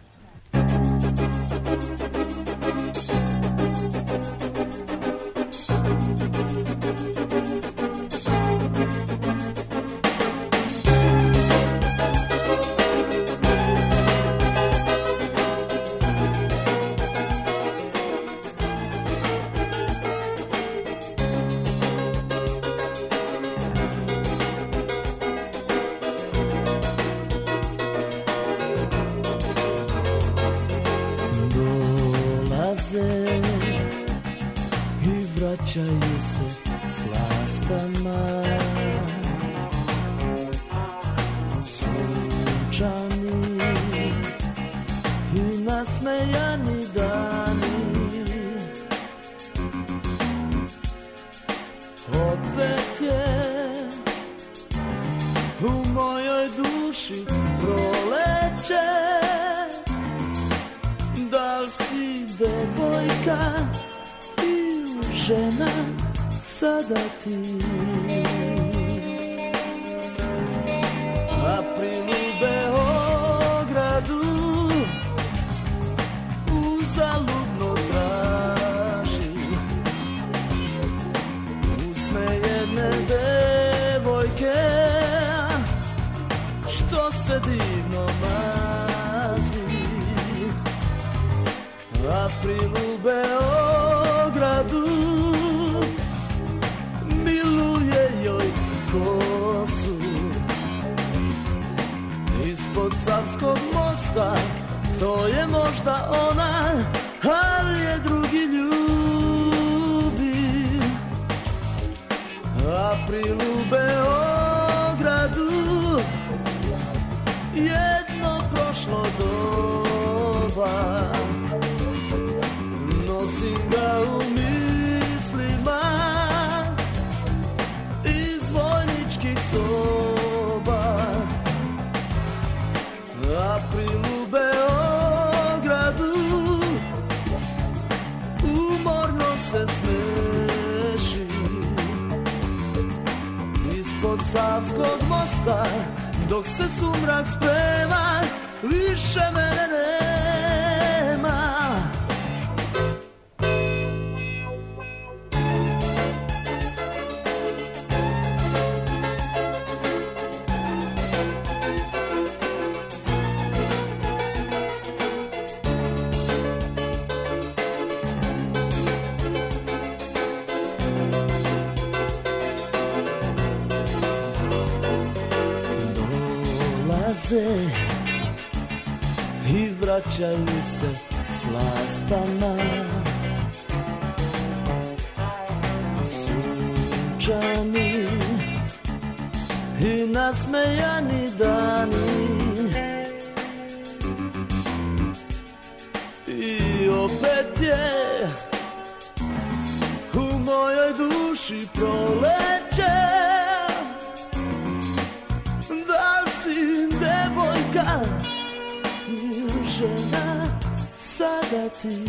vraćaju se slastama, sunčani i nasmejani dani. Opet je u mojoj duši proleće, da li si devojka ili žena sada ti. April u Beogradu uzaludno traži usne jedne devojke, što se divno mazi. April u Beogradu miluje joj kosu, ispod Savskog mosta, to je možda ona, ali je drugi ljud. ispod Savskog mosta, dok se sumrak sprema, više mene nema. I vraćaju se slastama, sunčani i nasmejani dani, i opet je u mojoj duši proleće. Da li si devojka ili žena, sada ti.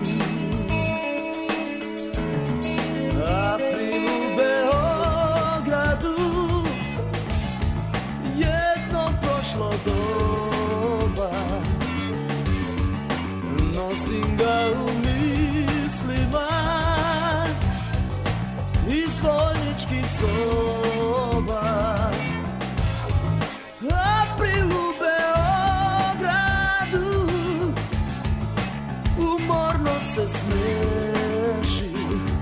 April u Beogradu, jedno prošlo doba, nosim ga u mislima iz vojničkih soba. April u Beogradu umorno se smeši,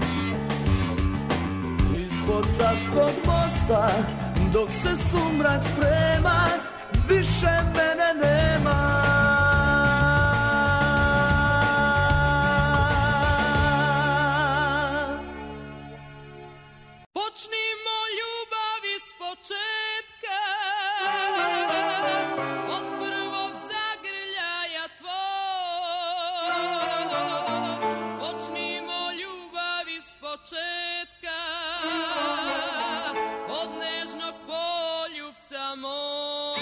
ispod Savskog mosta, dok se sumrak sprema, više mene nema. Počnimo ljubav iz početka, od prvog zagrljaja tvog. Počnimo ljubav iz početka, od nežnog poljubca mog.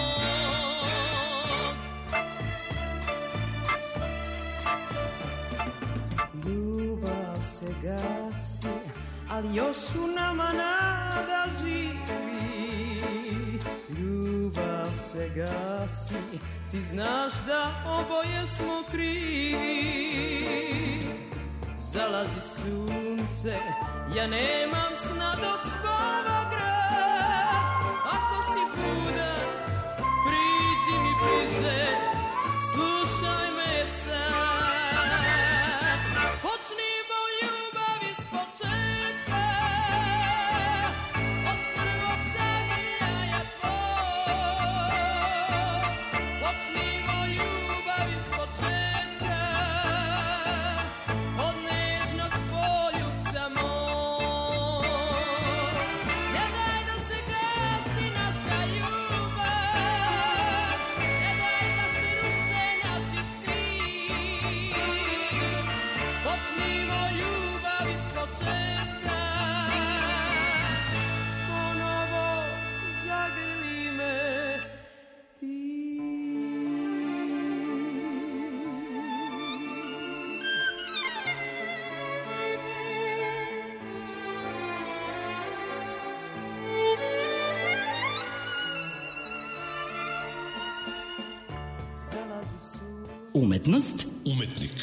Ljubav se gasi, ali još u nama nada živi. Ljubav se gasi, ti znaš da oboje smo krivi. Zalazi sunce, ja nemam sna dok spava grad. Ako si budan, priđi mi bliže, slušaj me sad. Počnimo ljubav iz početka, od prvog zagrljaja tvog. Počnimo ljubav iz početka, od nežnog poljubca mog. Ne daj da se gasi naša ljubav, ne daj da se ruše naši stih. Počnimo ljubav iz početka, ponovo zagrli me ti. Umetnost, Umetnik.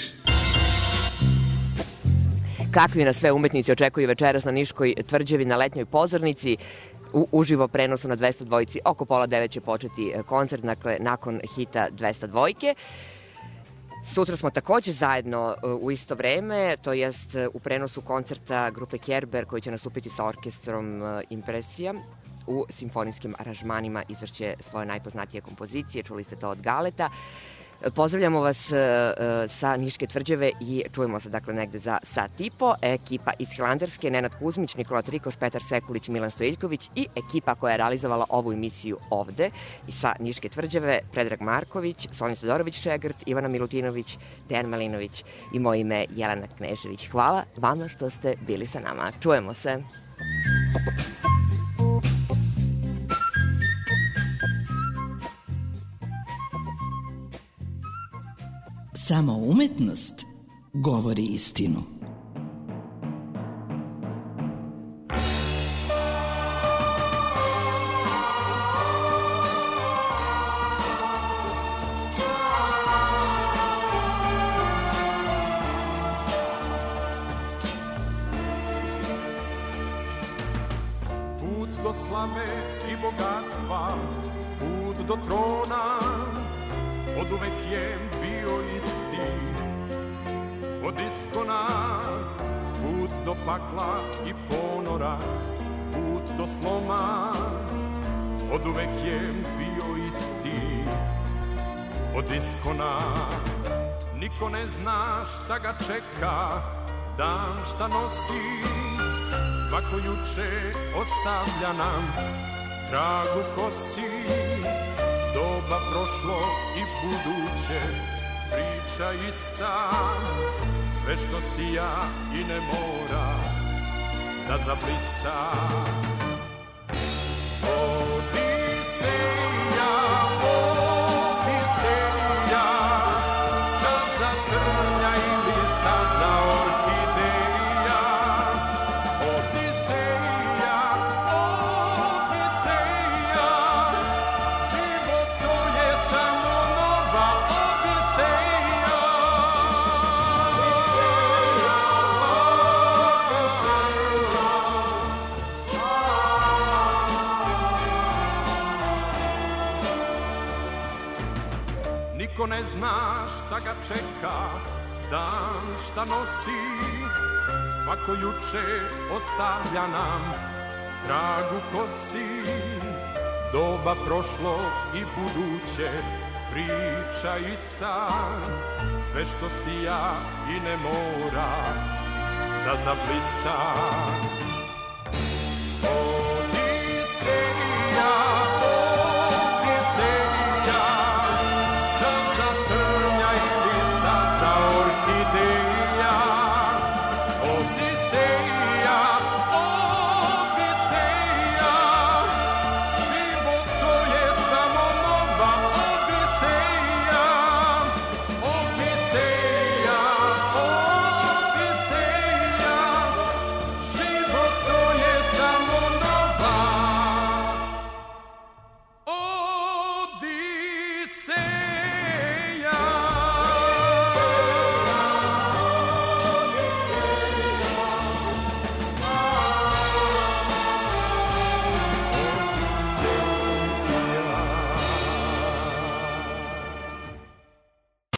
Kakvi nas sve umetnici očekuju večeras na Niškoj tvrđavi na letnjoj pozornici. U uživo prenosu na dvesta dvojici oko pola devet će početi koncert, dakle nakon hita dvesta dvojke. Sutra smo takođe zajedno u isto vreme, to jest u prenosu koncerta grupe Kerber koji će nastupiti sa orkestrom Impresija. U simfonijskim aranžmanima izvršće svoje najpoznatije kompozicije, čuli ste to od Galeta. Pozdravljamo vas uh, sa Niške tvrđave i čujemo se dakle negde za sat i po. Ekipa iz Hilandarske, Nenad Kuzmić, Nikola Trikoš, Petar Sekulić, Milan Stojiljković i ekipa koja je realizovala ovu emisiju ovde i sa Niške tvrđave, Predrag Marković, Sonja Todorović-Šegrt, Ivana Milutinović, Dejan Malinović i moje ime Jelena Knežević. Hvala vama što ste bili sa nama. Čujemo se. Samo umetnost govori istinu. do slave i bogatstva, put do trona, od uvek je bio isti. Od iskona, put do pakla i ponora, put do sloma, od uvek je bio isti. Od iskona, niko ne zna šta ga čeka, dan šta nosi, svako juče ostavlja nam trag u kosi. Doba prošlo i buduće, priča ista, sve što sija i ne mora da zablista. Odiseja, Odiseja, staza trnja ili staza orhideja. Odiseja, Odiseja, život to je samo nova Odiseja. Niko ne zna šta ga čeka, dan šta nosi, svako juče ostavlja nam trag u kosi. Doba prošlo i buduće, priča ista, sve što sija i ne mora da zablista. Oh,